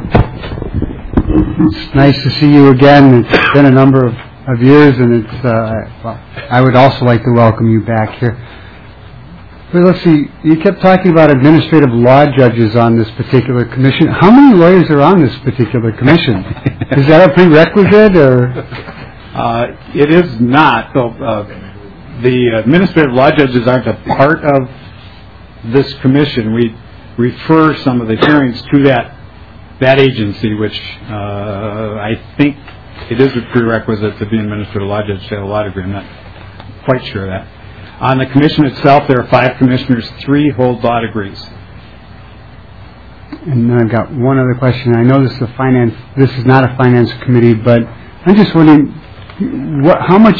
It's nice to see you again. It's been a number of years, and I would also like to welcome you back here. But let's see, you kept talking about administrative law judges on this particular commission. How many lawyers are on this particular commission? Is that a prerequisite, or? It is not. The administrative law judges aren't a part of this commission. We refer some of the hearings to that agency, which I think it is a prerequisite to be an administrative law judge to have a law degree. I'm not quite sure of that. On the commission itself, there are 5 commissioners. 3 hold law degrees. And then I've got one other question. I know this is This is not a finance committee, but I'm just wondering, how much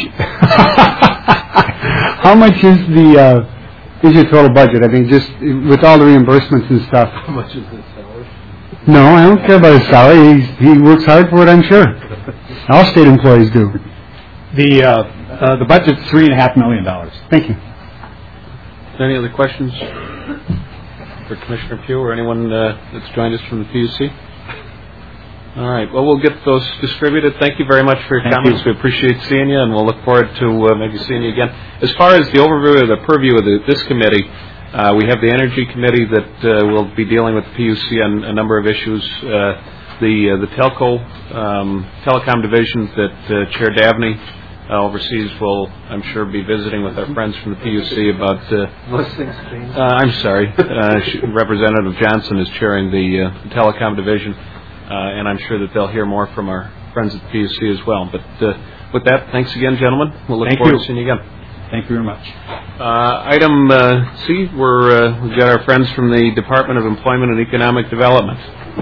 is your total budget? I mean, just with all the reimbursements and stuff. How much is his salary? No, I don't care about his salary. He works hard for it, I'm sure. All state employees do. The budget's $3.5 million. Thank you. Any other questions for Commissioner Pugh or anyone that's joined us from the PUC? All right. Well, we'll get those distributed. Thank you very much for your comments. We appreciate seeing you, and we'll look forward to maybe seeing you again. As far as the overview or the purview of this committee, we have the Energy Committee that will be dealing with the PUC on a number of issues. The telecom division that Chair Dabney overseas will, I'm sure, be visiting with our friends from the PUC about... I'm sorry. Representative Johnson is chairing the telecom division, and I'm sure that they'll hear more from our friends at the PUC as well. But with that, thanks again, gentlemen. We'll look forward to seeing you again. Thank you very much. Item C, we've got our friends from the Department of Employment and Economic Development.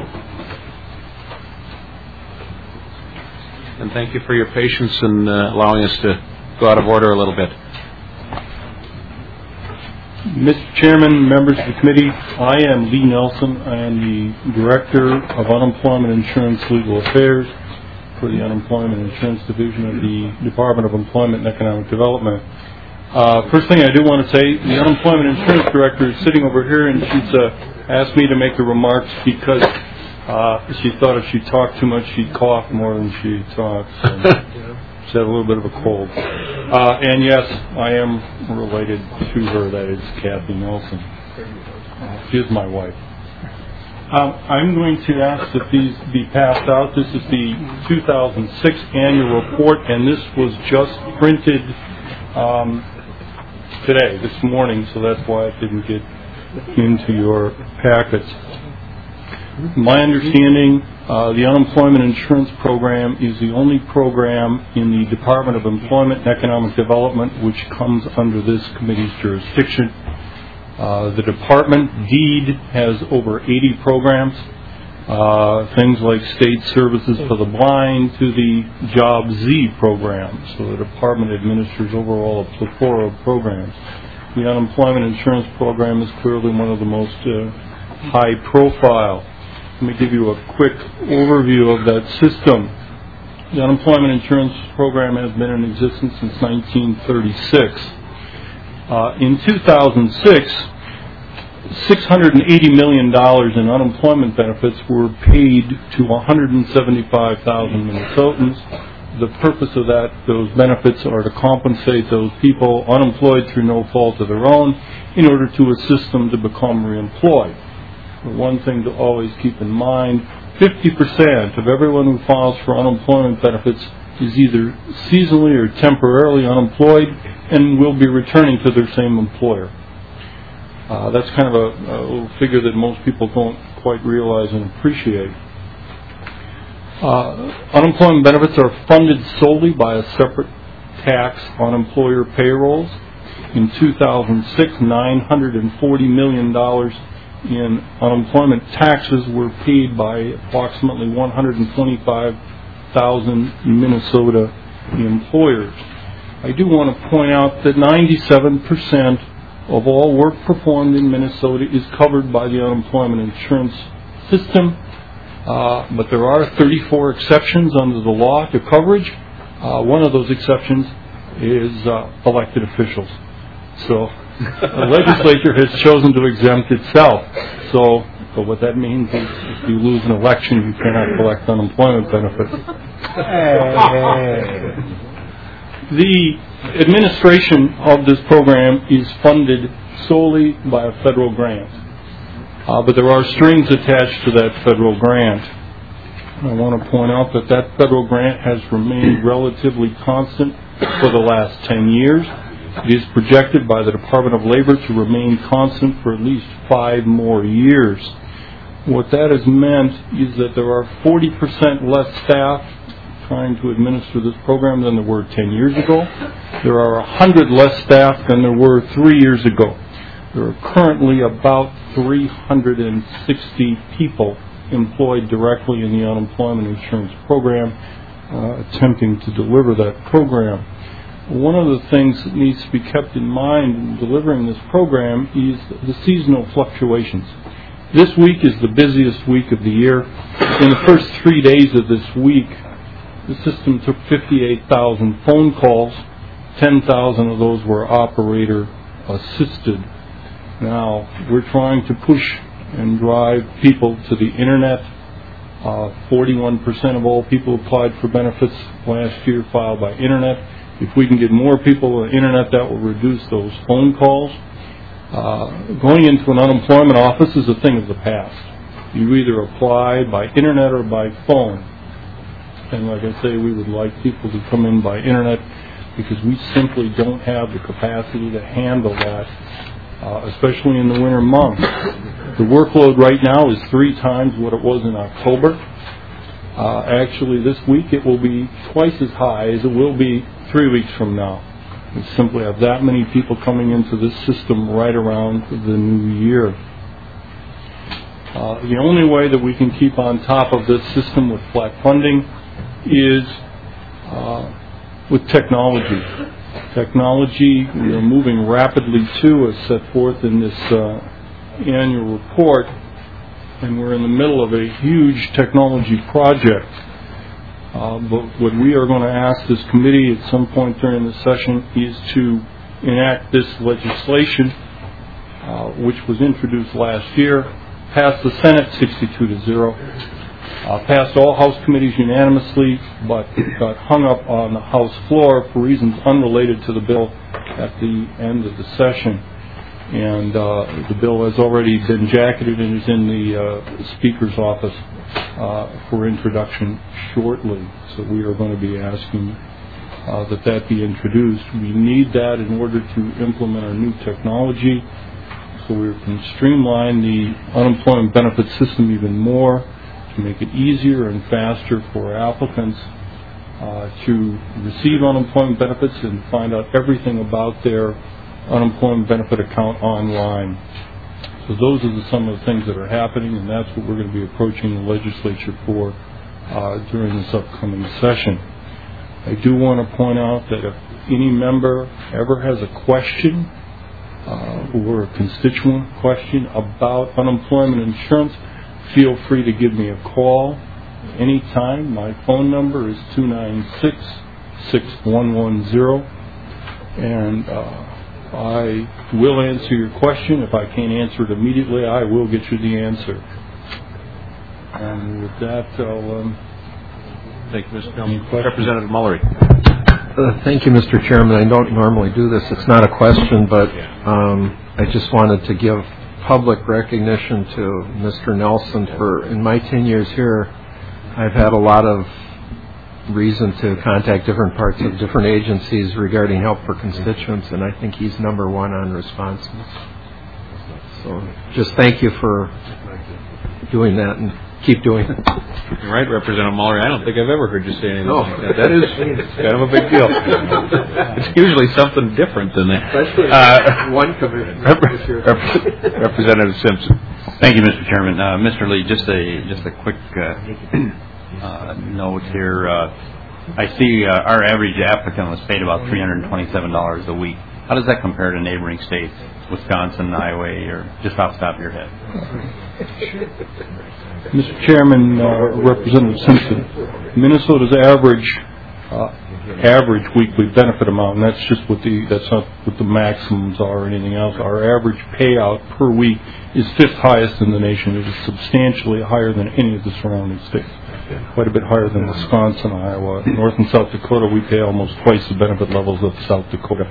And thank you for your patience in allowing us to go out of order a little bit. Mr. Chairman, members of the committee, I am Lee Nelson. I am the Director of Unemployment Insurance Legal Affairs for the Unemployment Insurance Division of the Department of Employment and Economic Development. First thing I do want to say, the Unemployment Insurance Director is sitting over here, and she's asked me to make the remarks because she thought if she talked too much, she'd cough more than she talks. She had a little bit of a cold. And yes, I am related to her. That is Kathy Nelson. She is my wife. I'm going to ask that these be passed out. This is the 2006 annual report, and this was just printed today, this morning, so that's why it didn't get into your packets. My understanding, the Unemployment Insurance Program is the only program in the Department of Employment and Economic Development which comes under this committee's jurisdiction. The department, DEED, has over 80 programs, things like state services for the blind to the Job Z program. So the department administers overall a plethora of programs. The Unemployment Insurance Program is clearly one of the most high profile. Let me give you a quick overview of that system. The Unemployment Insurance Program has been in existence since 1936. In 2006, $680 million in unemployment benefits were paid to 175,000 Minnesotans. The purpose of those benefits are to compensate those people unemployed through no fault of their own in order to assist them to become reemployed. One thing to always keep in mind, 50% of everyone who files for unemployment benefits is either seasonally or temporarily unemployed and will be returning to their same employer. That's kind of a little figure that most people don't quite realize and appreciate. Unemployment benefits are funded solely by a separate tax on employer payrolls. In 2006, $940 million in unemployment taxes were paid by approximately 125,000 Minnesota employers. I do want to point out that 97% of all work performed in Minnesota is covered by the unemployment insurance system, but there are 34 exceptions under the law to coverage. One of those exceptions is elected officials. So the legislature has chosen to exempt itself. So what that means is if you lose an election, you cannot collect unemployment benefits. The administration of this program is funded solely by a federal grant, but there are strings attached to that federal grant. I want to point out that that federal grant has remained relatively constant for the last 10 years. It is projected by the Department of Labor to remain constant for at least 5 more years. What that has meant is that there are 40% less staff trying to administer this program than there were 10 years ago. There are 100 less staff than there were 3 years ago. There are currently about 360 people employed directly in the unemployment insurance program, attempting to deliver that program. One of the things that needs to be kept in mind in delivering this program is the seasonal fluctuations. This week is the busiest week of the year. In the first 3 days of this week, the system took 58,000 phone calls. 10,000 of those were operator assisted. Now, we're trying to push and drive people to the Internet. 41% of all people who applied for benefits last year filed by Internet. If we can get more people on the Internet, that will reduce those phone calls. Going into an unemployment office is a thing of the past. You either apply by Internet or by phone. And like I say, we would like people to come in by Internet because we simply don't have the capacity to handle that, especially in the winter months. The workload right now is 3 times what it was in October. Actually, this week it will be twice as high as it will be 3 weeks from now. We simply have that many people coming into this system right around the new year. The only way that we can keep on top of this system with flat funding is with technology. Technology we are moving rapidly to, as set forth in this annual report, and we're in the middle of a huge technology project. But what we are going to ask this committee at some point during the session is to enact this legislation, which was introduced last year, passed the Senate 62-0, passed all House committees unanimously, but got hung up on the House floor for reasons unrelated to the bill at the end of the session. And the bill has already been jacketed and is in the Speaker's office for introduction shortly. So we are going to be asking that be introduced. We need that in order to implement our new technology so we can streamline the unemployment benefit system even more, to make it easier and faster for applicants to receive unemployment benefits and find out everything about their unemployment benefit account online. So those are some of the things that are happening, and that's what we're going to be approaching the legislature for during this upcoming session. I do want to point out that if any member ever has a question or a constituent question about unemployment insurance, feel free to give me a call anytime. My phone number is 296-6110, and I will answer your question. If I can't answer it immediately, I will get you the answer. And with that, I'll thank you, Mr. Chairman. Representative Mullery. Thank you, Mr. Chairman. I don't normally do this. It's not a question, but I just wanted to give public recognition to Mr. Nelson for, in my 10 years here, I've had a lot of reason to contact different parts of different agencies regarding help for constituents, and I think he's number one on responses. So just thank you for doing that, and keep doing it. You're right, Representative Mullery. I don't think I've ever heard you say anything like that. That is kind of a big deal. It's usually something different than that. Especially one commission. Representative Simpson. Thank you, Mr. Chairman. Mr. Lee, just a quick note here. I see our average applicant was paid about $327 a week. How does that compare to neighboring states, Wisconsin, Iowa, or just off the top of your head? Mr. Chairman, Representative Simpson, Minnesota's average weekly benefit amount, and that's not what the maximums are or anything else. Our average payout per week is fifth highest in the nation. It is substantially higher than any of the surrounding states. Quite a bit higher than Wisconsin, Iowa. North and South Dakota, we pay almost twice the benefit levels of South Dakota.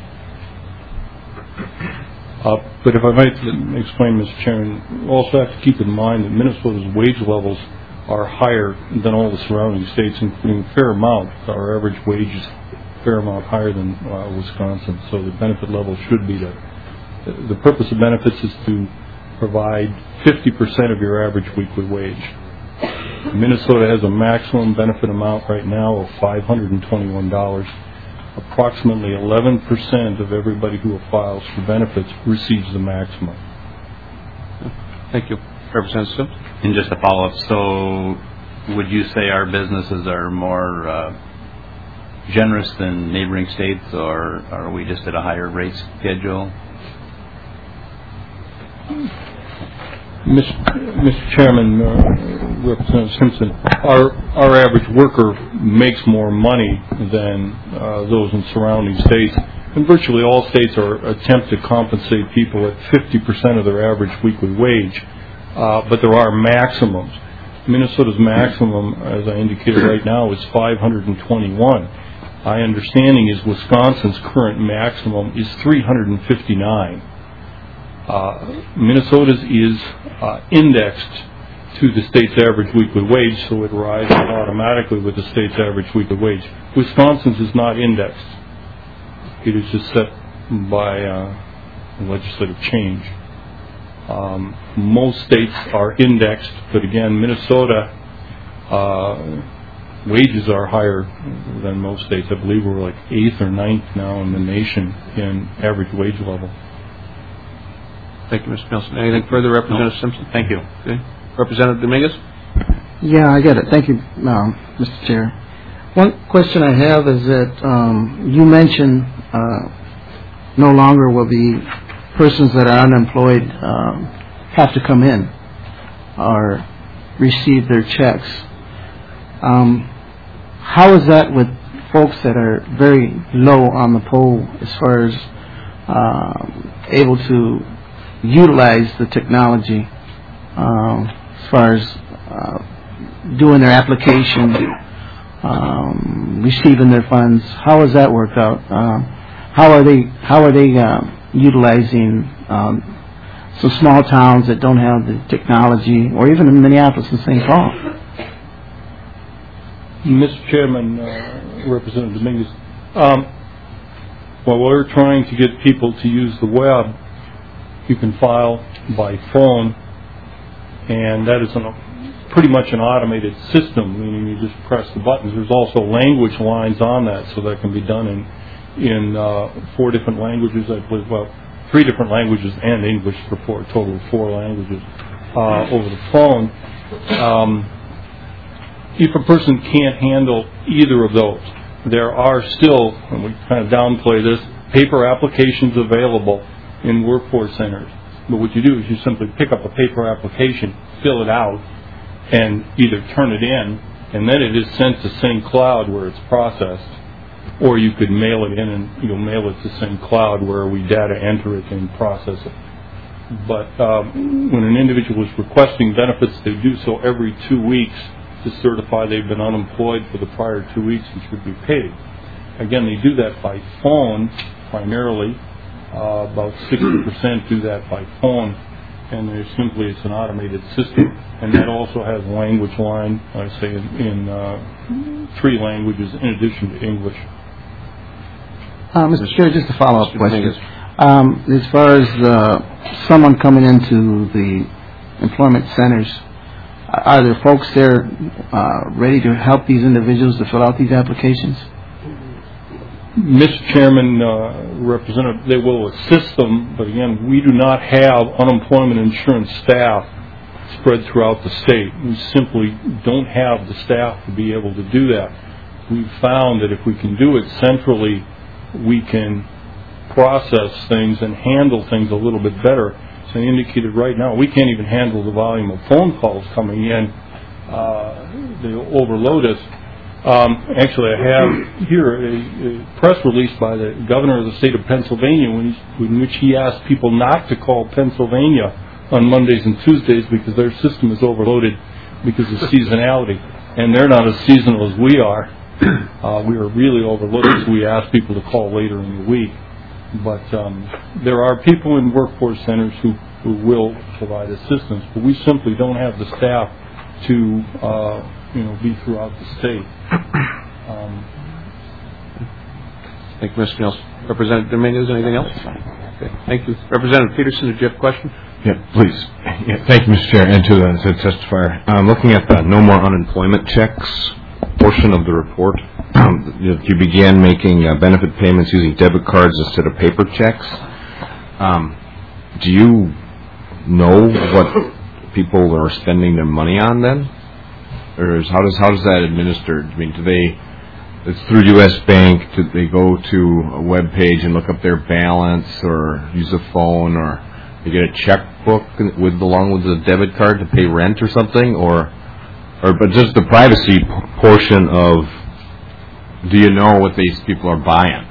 But if I might explain, Mr. Chairman, we also have to keep in mind that Minnesota's wage levels are higher than all the surrounding states, including a fair amount. Our average wage is a fair amount higher than Wisconsin, so the benefit level should be that. The purpose of benefits is to provide 50% of your average weekly wage. Minnesota has a maximum benefit amount right now of $521. Approximately 11% of everybody who files for benefits receives the maximum. Thank you. Representative Simpson? And just a follow-up, so would you say our businesses are more generous than neighboring states, or are we just at a higher rate schedule? Mr. Chairman, Representative Simpson, our average worker makes more money than those in surrounding states, and virtually all states attempt to compensate people at 50% of their average weekly wage, but there are maximums. Minnesota's maximum, as I indicated right now, is $521. My understanding is Wisconsin's current maximum is $359. Minnesota's is indexed to the state's average weekly wage, so it rises automatically with the state's average weekly wage. Wisconsin's is not indexed. It is just set by legislative change. Most states are indexed, but again, Minnesota wages are higher than most states. I believe we're like 8th or 9th now in the nation in average wage level. Thank you, Mr. Nelson. Anything further, Representative Simpson? Thank you. Okay. Representative Dominguez? Yeah, I get it. Thank you, Mr. Chair. One question I have is that you mentioned no longer will the persons that are unemployed have to come in or receive their checks. How is that with folks that are very low on the pole as far as able to utilize the technology as far as doing their application, receiving their funds? How has that worked out? How are they utilizing some small towns that don't have the technology, or even in Minneapolis and St. Paul? Mr. Chairman, Representative Dominguez, while we're trying to get people to use the web, you can file by phone, and that is pretty much an automated system, meaning you just press the buttons. There's also language lines on that, so that can be done in 4 different languages, I believe. Well, 3 different languages and English for a total of 4 languages over the phone. If a person can't handle either of those, there are still, and we kind of downplay this, paper applications available in workforce centers. But what you do is you simply pick up a paper application, fill it out, and either turn it in, and then it is sent to St. Cloud where it's processed, or you could mail it in and mail it to St. Cloud where we data enter it and process it. But when an individual is requesting benefits, they do so every 2 weeks to certify they've been unemployed for the prior 2 weeks and should be paid. Again, they do that by phone primarily. About 60% do that by phone, and it's an automated system, and that also has language line, I say, in 3 languages in addition to English. Mr. Chair, just a follow-up question. As far as someone coming into the employment centers, are there folks there ready to help these individuals to fill out these applications? Mr. Chairman, Representative, they will assist them, but again, we do not have unemployment insurance staff spread throughout the state. We simply don't have the staff to be able to do that. we've found that if we can do it centrally, we can process things and handle things a little bit better. As I indicated right now, we can't even handle the volume of phone calls coming in. They overload us. Actually, I have here a press release by the governor of the state of Pennsylvania in which he asked people not to call Pennsylvania on Mondays and Tuesdays because their system is overloaded because of seasonality. And they're not as seasonal as we are. We are really overloaded, so we ask people to call later in the week. But there are people in workforce centers who will provide assistance, but we simply don't have the staff to be throughout the state. Thank you, Mr. Nelson. Representative Dominguez, anything else? Okay. Thank you. Representative Peterson, did you have a question? Yeah, please. Yeah, thank you, Mr. Chair, and to the testifier. Looking at the no more unemployment checks portion of the report, you began making benefit payments using debit cards instead of paper checks. Do you know what people are spending their money on then? Or how does that administered? I mean, it's through U.S. Bank, do they go to a web page and look up their balance or use a phone, or they get a checkbook along with the debit card to pay rent or something, but just the privacy portion of, do you know what these people are buying?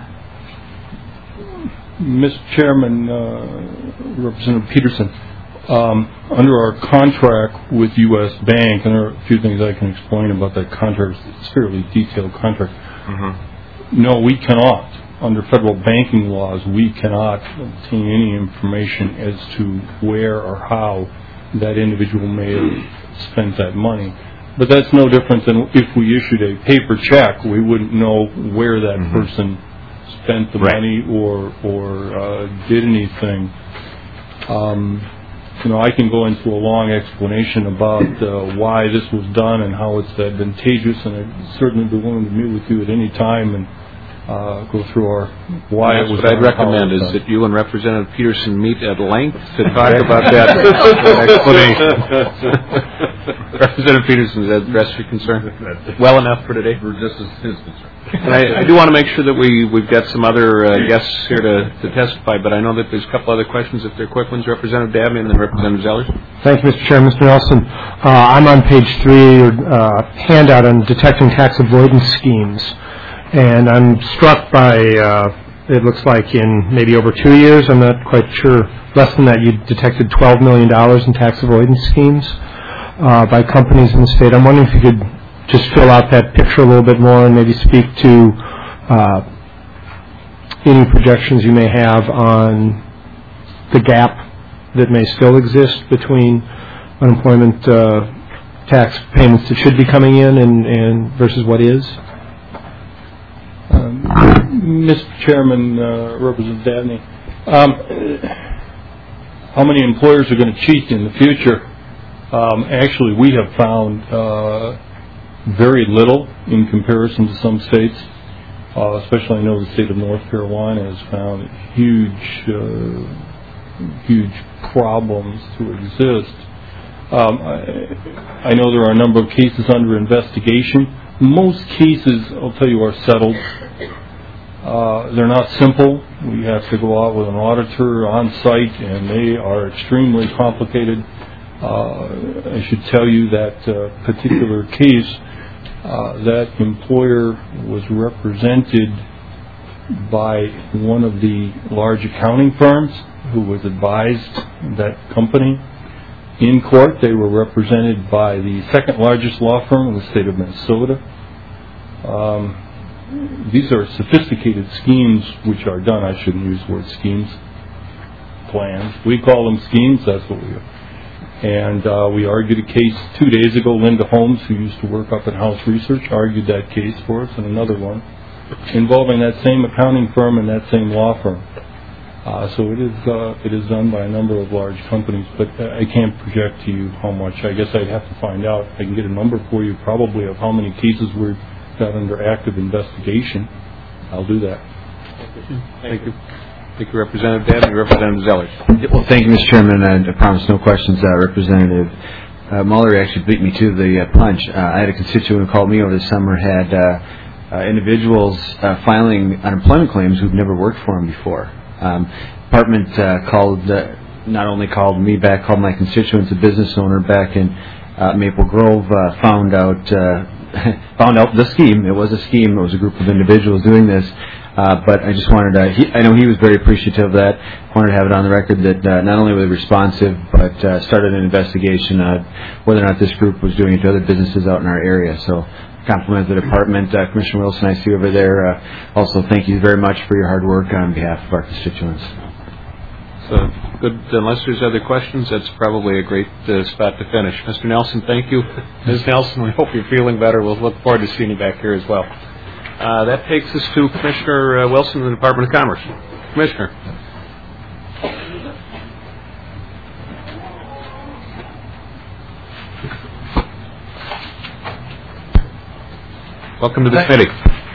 Mr. Chairman, Representative Peterson, under our contract with U.S. Bank, and there are a few things I can explain about that contract. It's a fairly detailed contract. No, we cannot. Under federal banking laws, we cannot obtain any information as to where or how that individual may have spent that money. But that's no different than if we issued a paper check. We wouldn't know where that person spent the money or did anything. I can go into a long explanation about why this was done and how it's advantageous, and I'd certainly be willing to meet with you at any time and go through our why it was done. What I'd recommend is that you and Representative Peterson meet at length to talk about that explanation. Representative Peterson, does that address your concern well enough for today? For just his concern. And I do want to make sure that we've got some other guests here to testify, but I know that there's a couple other questions. If they're quick ones, Representative Dabney and then Representative Zellers. Thank you, Mr. Chair. Mr. Nelson, I'm on page 3, your handout on detecting tax avoidance schemes, and I'm struck by, it looks like in maybe over 2 years, I'm not quite sure, less than that, you detected $12 million in tax avoidance schemes by companies in the state. I'm wondering if you could just fill out that picture a little bit more and maybe speak to any projections you may have on the gap that may still exist between unemployment tax payments that should be coming in and versus what is. Mr. Chairman, Representative Dabney, how many employers are going to cheat in the future? Actually, we have found very little in comparison to some states. Especially, I know the state of North Carolina has found huge problems to exist. I know there are a number of cases under investigation. Most cases, I'll tell you, are settled. They're not simple. We have to go out with an auditor on site, and they are extremely complicated. I should tell you that particular case, that employer was represented by one of the large accounting firms who was advised that company. In court, they were represented by the second largest law firm in the state of Minnesota. These are sophisticated schemes which are done. I shouldn't use the word schemes. Plans. We call them schemes. That's what we are. And we argued a case 2 days ago. Linda Holmes, who used to work up at House Research, argued that case for us, and another one involving that same accounting firm and that same law firm. So it is done by a number of large companies, but I can't project to you how much. I guess I'd have to find out. I can get a number for you probably of how many cases we've got under active investigation. I'll do that. Thank you. Thank you, Representative Dabney. Representative Zellers. Well, thank you, Mr. Chairman. I promise no questions. Representative Muller actually beat me to the punch. I had a constituent who called me over the summer, had individuals filing unemployment claims who've never worked for them before. Department not only called me back, called my constituents, a business owner back in Maple Grove, found out the scheme. It was a scheme. It was a group of individuals doing this. But I just wanted to, I know he was very appreciative of that. Wanted to have it on the record that not only were they responsive, but started an investigation on whether or not this group was doing it to other businesses out in our area. So compliment the department. Commissioner Wilson, I see you over there. Also, thank you very much for your hard work on behalf of our constituents. So good. Unless there's other questions, that's probably a great spot to finish. Mr. Nelson, thank you. Ms. Nelson, we hope you're feeling better. We'll look forward to seeing you back here as well. That takes us to Commissioner Wilson of the Department of Commerce. Commissioner. Welcome to the committee.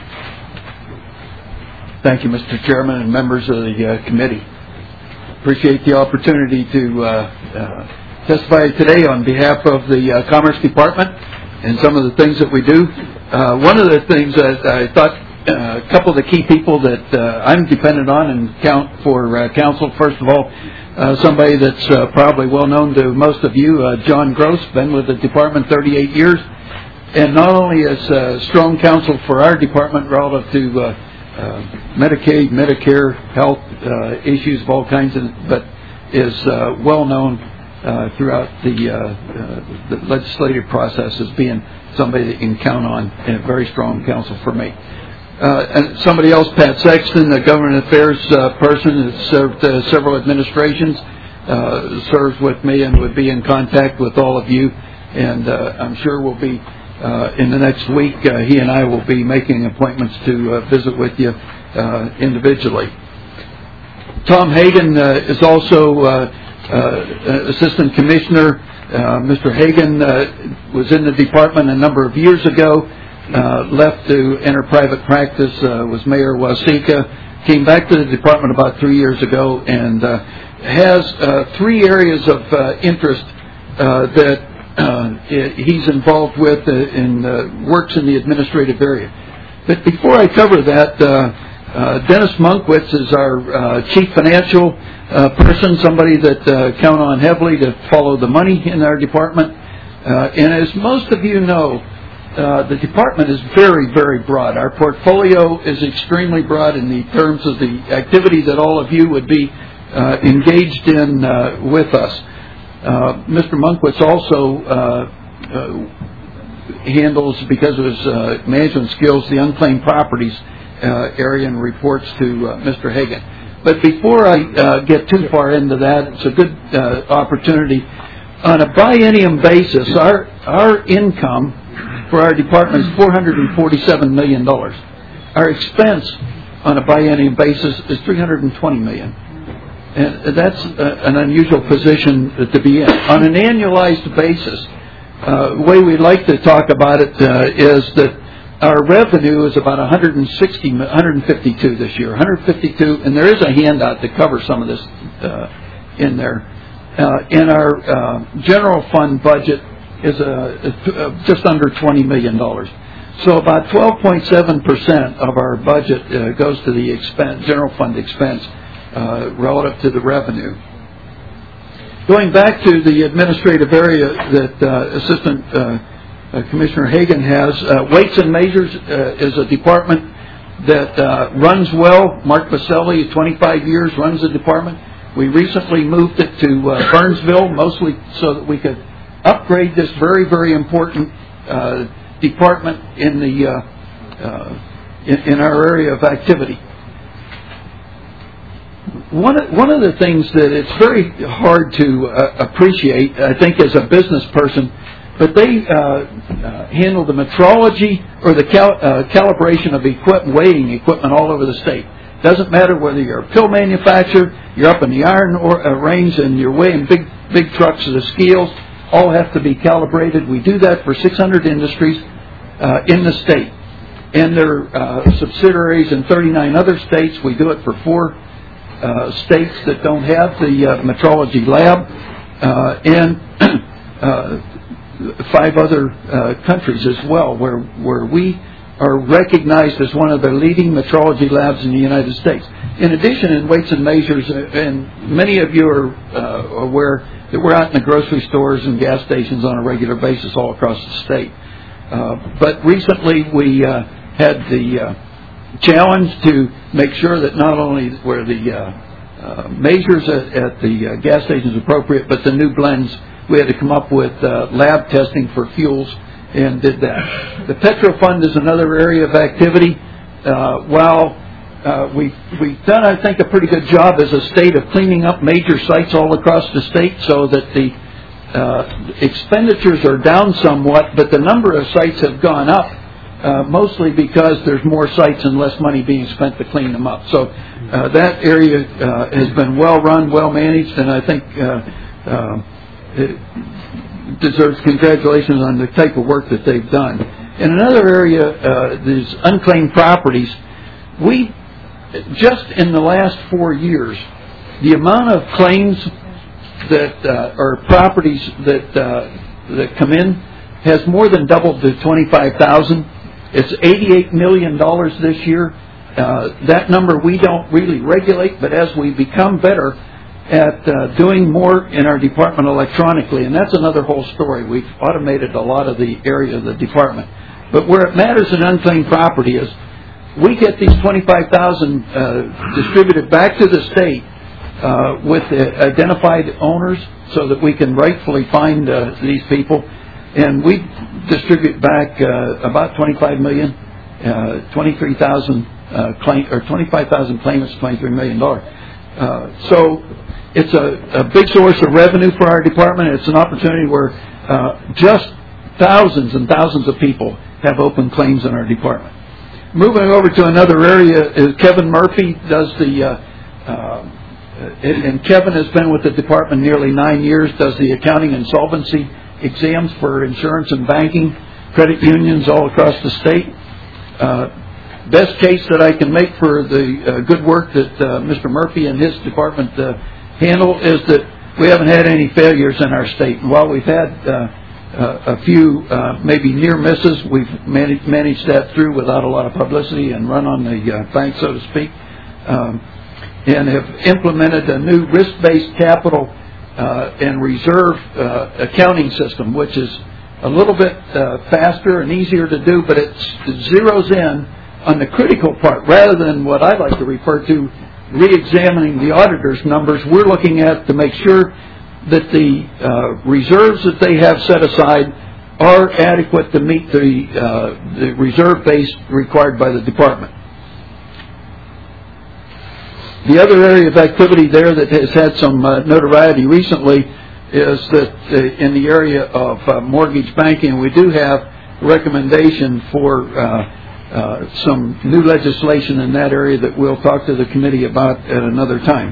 Thank you, Mr. Chairman and members of the committee. Appreciate the opportunity to testify today on behalf of the Commerce Department and some of the things that we do. One of the things that I thought a couple of the key people that I'm dependent on and count for counsel, first of all, somebody that's probably well known to most of you, John Gross, been with the department 38 years, and not only is strong counsel for our department relative to Medicaid, Medicare, health issues of all kinds, but is well known throughout the legislative process as being somebody that you can count on and a very strong counsel for me. And somebody else, Pat Sexton, a government affairs person, has served several administrations, serves with me and would be in contact with all of you, and I'm sure we'll be in the next week, he and I will be making appointments to visit with you individually. Tom Hagan is also Assistant Commissioner. Mr. Hagan was in the department a number of years ago, left to enter private practice, was mayor of Waseca, came back to the department about 3 years ago, and has 3 areas of interest that he's involved with and works in the administrative area. But before I cover that, Dennis Munkwitz is our chief financial person, somebody that count on heavily to follow the money in our department. And as most of you know, the department is very, very broad. Our portfolio is extremely broad in the terms of the activity that all of you would be engaged in with us. Mr. Munkwitz also handles, because of his management skills, the unclaimed properties area and reports to Mr. Hagan. But before I get too far into that, it's a good opportunity. On a biennium basis, our income for our department is $447 million. Our expense on a biennium basis is $320 million. And that's an unusual position to be in. On an annualized basis, the way we like to talk about it is that our revenue is about 152 this year. 152, and there is a handout to cover some of this in there. And our general fund budget is just under $20 million. So about 12.7% of our budget goes to the general fund expense relative to the revenue. Going back to the administrative area that Assistant Commissioner Hagan has, Weights and Measures is a department that runs well. Mark Baselli, 25 years, runs the department. We recently moved it to Burnsville, mostly so that we could upgrade this very, very important department in the in our area of activity. One of the things that it's very hard to appreciate, I think, as a business person, but they handle the metrology or the calibration of equipment, weighing equipment all over the state. Doesn't matter whether you're a pill manufacturer, you're up in the iron range and you're weighing big trucks of the scales, all have to be calibrated. We do that for 600 industries in the state. And their subsidiaries in 39 other states. We do it for 4 states that don't have the metrology lab, and 5 other countries as well, where we are recognized as one of the leading metrology labs in the United States. In addition, in weights and measures, and many of you are aware that we're out in the grocery stores and gas stations on a regular basis all across the state. But recently we had the challenge to make sure that not only were the measures at the gas stations appropriate, but the new blends, we had to come up with lab testing for fuels and did that. The Petro Fund is another area of activity. While we've done, I think, a pretty good job as a state of cleaning up major sites all across the state so that the expenditures are down somewhat, but the number of sites have gone up, mostly because there's more sites and less money being spent to clean them up. So that area has been well run, well managed, and I think it deserves congratulations on the type of work that they've done. In another area, these unclaimed properties, we just in the last 4 years, the amount of claims that or properties that come in has more than doubled to 25,000. It's $88 million this year. That number we don't really regulate, but as we become better at doing more in our department electronically, and that's another whole story. We've automated a lot of the area of the department. But where it matters in unclaimed property is we get these 25,000 distributed back to the state with identified owners so that we can rightfully find these people. And we distribute back about 25 million, 23,000 or 25,000 claimants, $23 million. So it's a big source of revenue for our department. It's an opportunity where just thousands and thousands of people have open claims in our department. Moving over to another area is Kevin Murphy does the, and Kevin has been with the department nearly 9 years, does the accounting and solvency exams for insurance and banking, credit unions all across the state. Best case that I can make for the good work that Mr. Murphy and his department handle is that we haven't had any failures in our state. And while we've had a few maybe near misses, we've managed that through without a lot of publicity and run on the bank, so to speak, and have implemented a new risk-based capital and reserve accounting system, which is a little bit faster and easier to do, but it zeroes in on the critical part rather than what I like to refer to re-examining the auditor's numbers. We're looking at to make sure that the reserves that they have set aside are adequate to meet the reserve base required by the department. The other area of activity there that has had some notoriety recently is that in the area of mortgage banking, we do have a recommendation for some new legislation in that area that we'll talk to the committee about at another time.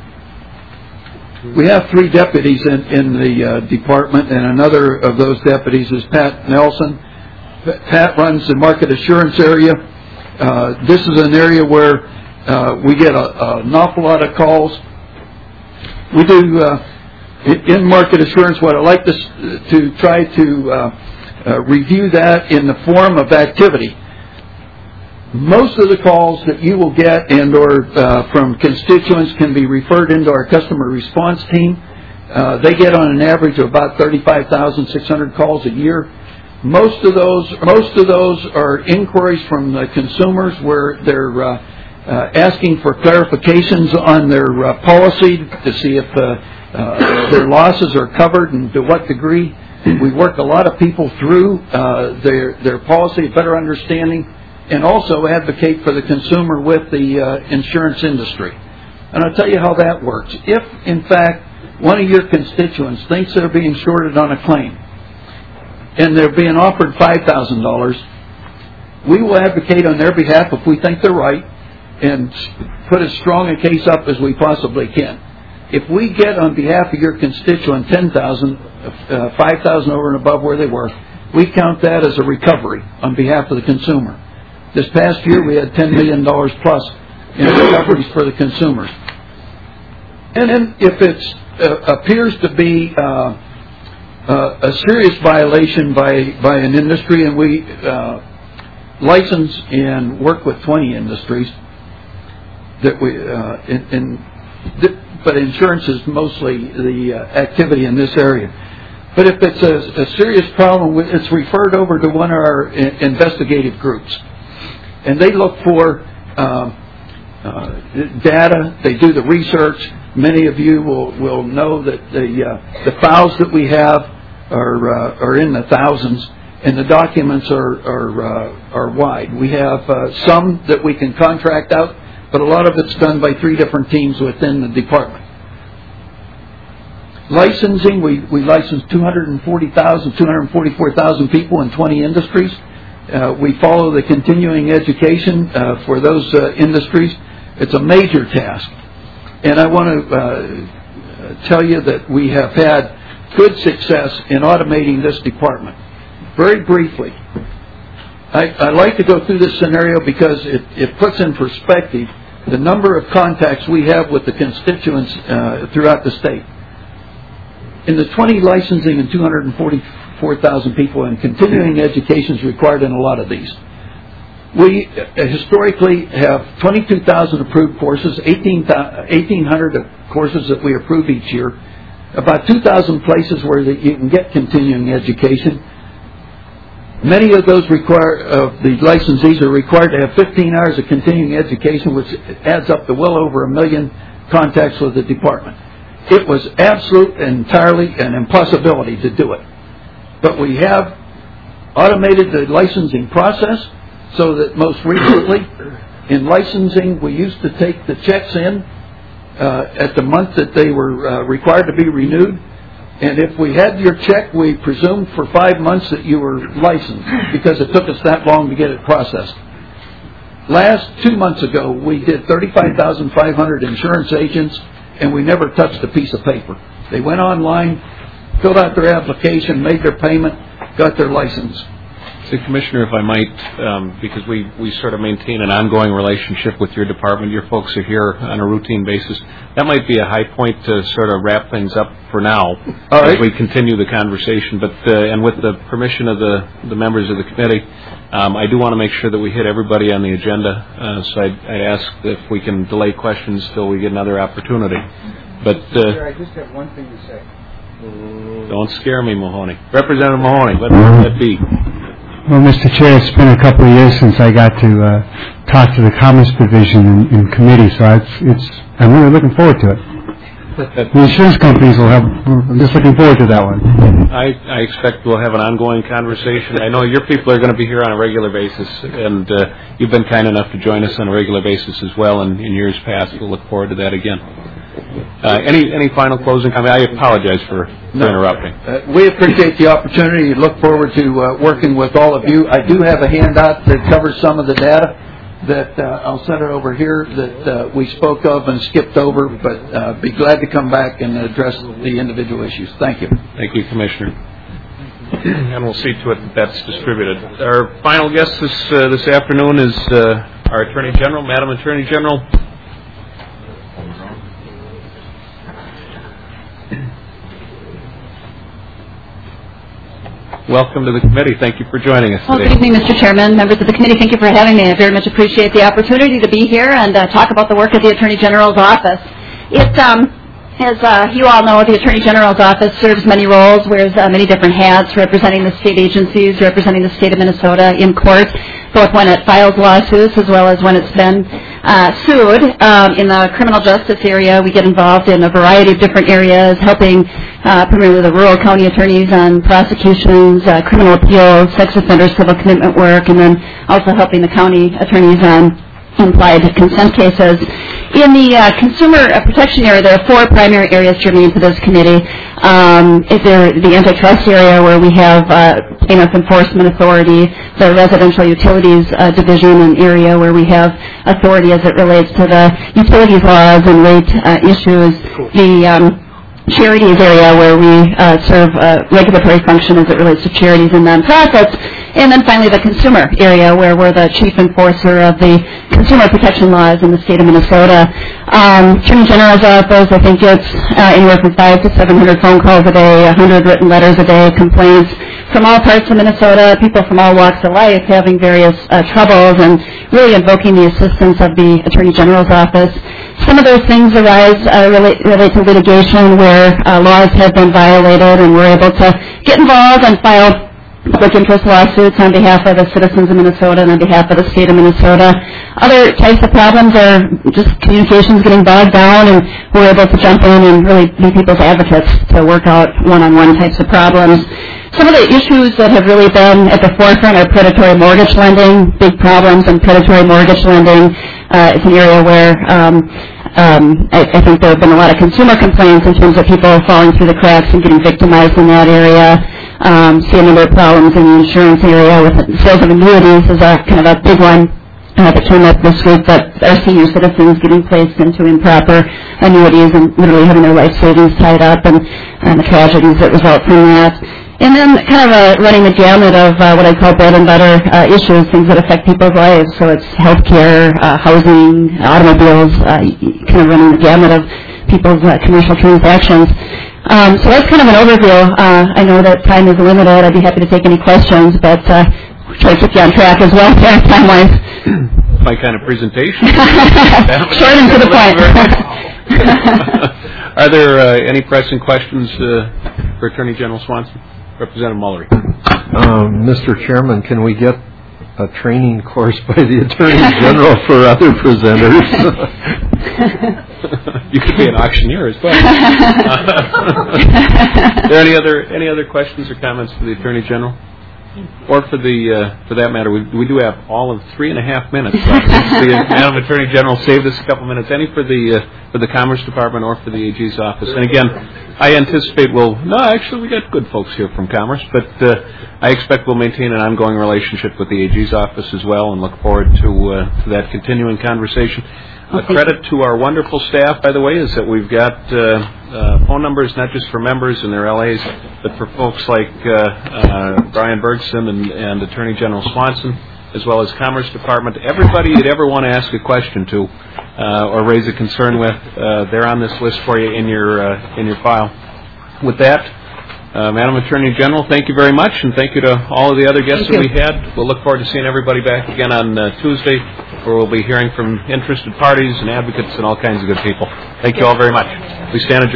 We have 3 deputies in the department, and another of those deputies is Pat Nelson. Pat runs the market assurance area. This is an area where we get an awful lot of calls. We do in market assurance what I like to try to review that in the form of activity. Most of the calls that you will get and or from constituents can be referred into our customer response team. They get on an average of about 35,600 calls a year. Most of those are inquiries from the consumers where they're asking for clarifications on their policy to see if their losses are covered and to what degree. We work a lot of people through their policy, better understanding, and also advocate for the consumer with the insurance industry. And I'll tell you how that works. If, in fact, one of your constituents thinks they're being shorted on a claim and they're being offered $5,000, we will advocate on their behalf if we think they're right and put as strong a case up as we possibly can. If we get on behalf of your constituent $10,000, $5,000 over and above where they were, we count that as a recovery on behalf of the consumer. This past year, we had $10 million plus in recoveries for the consumers. And then if it appears to be a serious violation by an industry and we license and work with 20 industries. That we but insurance is mostly the activity in this area. But if it's a serious problem, it's referred over to one of our investigative groups, and they look for data. They do the research. Many of you will know that the files that we have are in the thousands, and the documents are wide. We have some that we can contract out, but a lot of it's done by 3 different teams within the department. Licensing, we license 244,000 people in 20 industries. We follow the continuing education for those industries. It's a major task. And I want to tell you that we have had good success in automating this department. Very briefly, I like to go through this scenario because it puts in perspective the number of contacts we have with the constituents throughout the state. In the 20 licensing and 244,000 people, and continuing education is required in a lot of these. We historically have 22,000 approved courses, 1,800 courses that we approve each year, about 2,000 places where you can get continuing education. Many of those the licensees are required to have 15 hours of continuing education, which adds up to well over 1 million contacts with the department. It was absolute and entirely an impossibility to do it. But we have automated the licensing process so that most recently in licensing we used to take the checks in at the month that they were required to be renewed. And if we had your check, we presumed for 5 months that you were licensed because it took us that long to get it processed. Last 2 months ago, we did 35,500 insurance agents, and we never touched a piece of paper. They went online, filled out their application, made their payment, got their license. So, Commissioner, if I might, because we sort of maintain an ongoing relationship with your department, your folks are here on a routine basis, that might be a high point to sort of wrap things up for now as we continue the conversation. But and with the permission of the members of the committee, I do want to make sure that we hit everybody on the agenda. So I ask if we can delay questions till we get another opportunity. But I just have one thing to say. Don't scare me, Mahoney. Representative Mahoney, let that be. Well, Mr. Chair, it's been a couple of years since I got to talk to the Commerce Division in committee, so I'm really looking forward to it. The insurance companies will I'm just looking forward to that one. I expect we'll have an ongoing conversation. I know your people are going to be here on a regular basis, and you've been kind enough to join us on a regular basis as well in years past. We'll look forward to that again. Any final closing comment? I apologize for interrupting. We appreciate the opportunity. Look forward to working with all of you. I do have a handout that covers some of the data that I'll send it over here that we spoke of and skipped over, but be glad to come back and address the individual issues. Thank you. Thank you, Commissioner. And we'll see to it that's distributed. Our final guest this afternoon is our Attorney General, Madam Attorney General. Welcome to the committee. Thank you for joining us today. Well, good evening, Mr. Chairman, members of the committee. Thank you for having me. I very much appreciate the opportunity to be here and talk about the work of the Attorney General's office. As you all know, the Attorney General's office serves many roles, wears many different hats, representing the state agencies, representing the state of Minnesota in court, both when it files lawsuits as well as when it's been sued. In the criminal justice area, we get involved in a variety of different areas, helping primarily the rural county attorneys on prosecutions, criminal appeals, sex offender civil commitment work, and then also helping the county attorneys on implied consent cases. In the consumer protection area, there are 4 primary areas germane to this committee. The antitrust area, where we have plaintiff enforcement authority, the residential utilities division, an area where we have authority as it relates to the utilities laws and rate issues. The charities area, where we serve a regulatory function as it relates to charities and nonprofits. And then finally the consumer area, where we're the chief enforcer of the consumer protection laws in the state of Minnesota. Attorney General's office, I think, gets anywhere from 500 to 700 phone calls a day, 100 written letters a day, complaints from all parts of Minnesota, people from all walks of life having various troubles and really invoking the assistance of the Attorney General's office. Some of those things relate to litigation where laws have been violated, and we're able to get involved and file public interest lawsuits on behalf of the citizens of Minnesota and on behalf of the state of Minnesota. Other types of problems are just communications getting bogged down, and we're able to jump in and really be people's advocates to work out one-on-one types of problems. Some of the issues that have really been at the forefront are predatory mortgage lending, big problems in predatory mortgage lending. It's an area where I think there have been a lot of consumer complaints in terms of people falling through the cracks and getting victimized in that area. See a number of problems in the insurance area with sales of annuities is a kind of a big one that came up this week, that our senior citizens getting placed into improper annuities and literally having their life savings tied up, and the tragedies that result from that. And then kind of running the gamut of what I call bread and butter issues, things that affect people's lives. So it's health care, housing, automobiles, kind of running the gamut of people's commercial transactions. So that's kind of an overview. I know that time is limited. I'd be happy to take any questions, but try to keep you on track as well, time-wise. My kind of presentation. Short and to the point. Are there any pressing questions for Attorney General Swanson? Representative Mullery. Mr. Chairman, can we get a training course by the Attorney General for other presenters? You could be an auctioneer as well. Are there any other questions or comments for the Attorney General, or for that matter? We do have all of 3.5 minutes left. The Madam Attorney General saved us a couple minutes. Any for the Commerce Department or for the AG's office? And again, I anticipate we got good folks here from Commerce, but I expect we'll maintain an ongoing relationship with the AG's office as well, and look forward to that continuing conversation. Credit to our wonderful staff, by the way, is that we've got phone numbers not just for members and their LAs, but for folks like Brian Bergson and Attorney General Swanson, as well as Commerce Department. Everybody you'd ever want to ask a question to or raise a concern with, they're on this list for you in your file. With that, Madam Attorney General, thank you very much, and thank you to all of the other guests that we had. We'll look forward to seeing everybody back again on Tuesday, where we'll be hearing from interested parties and advocates and all kinds of good people. Thank you all very much. We stand adjourned.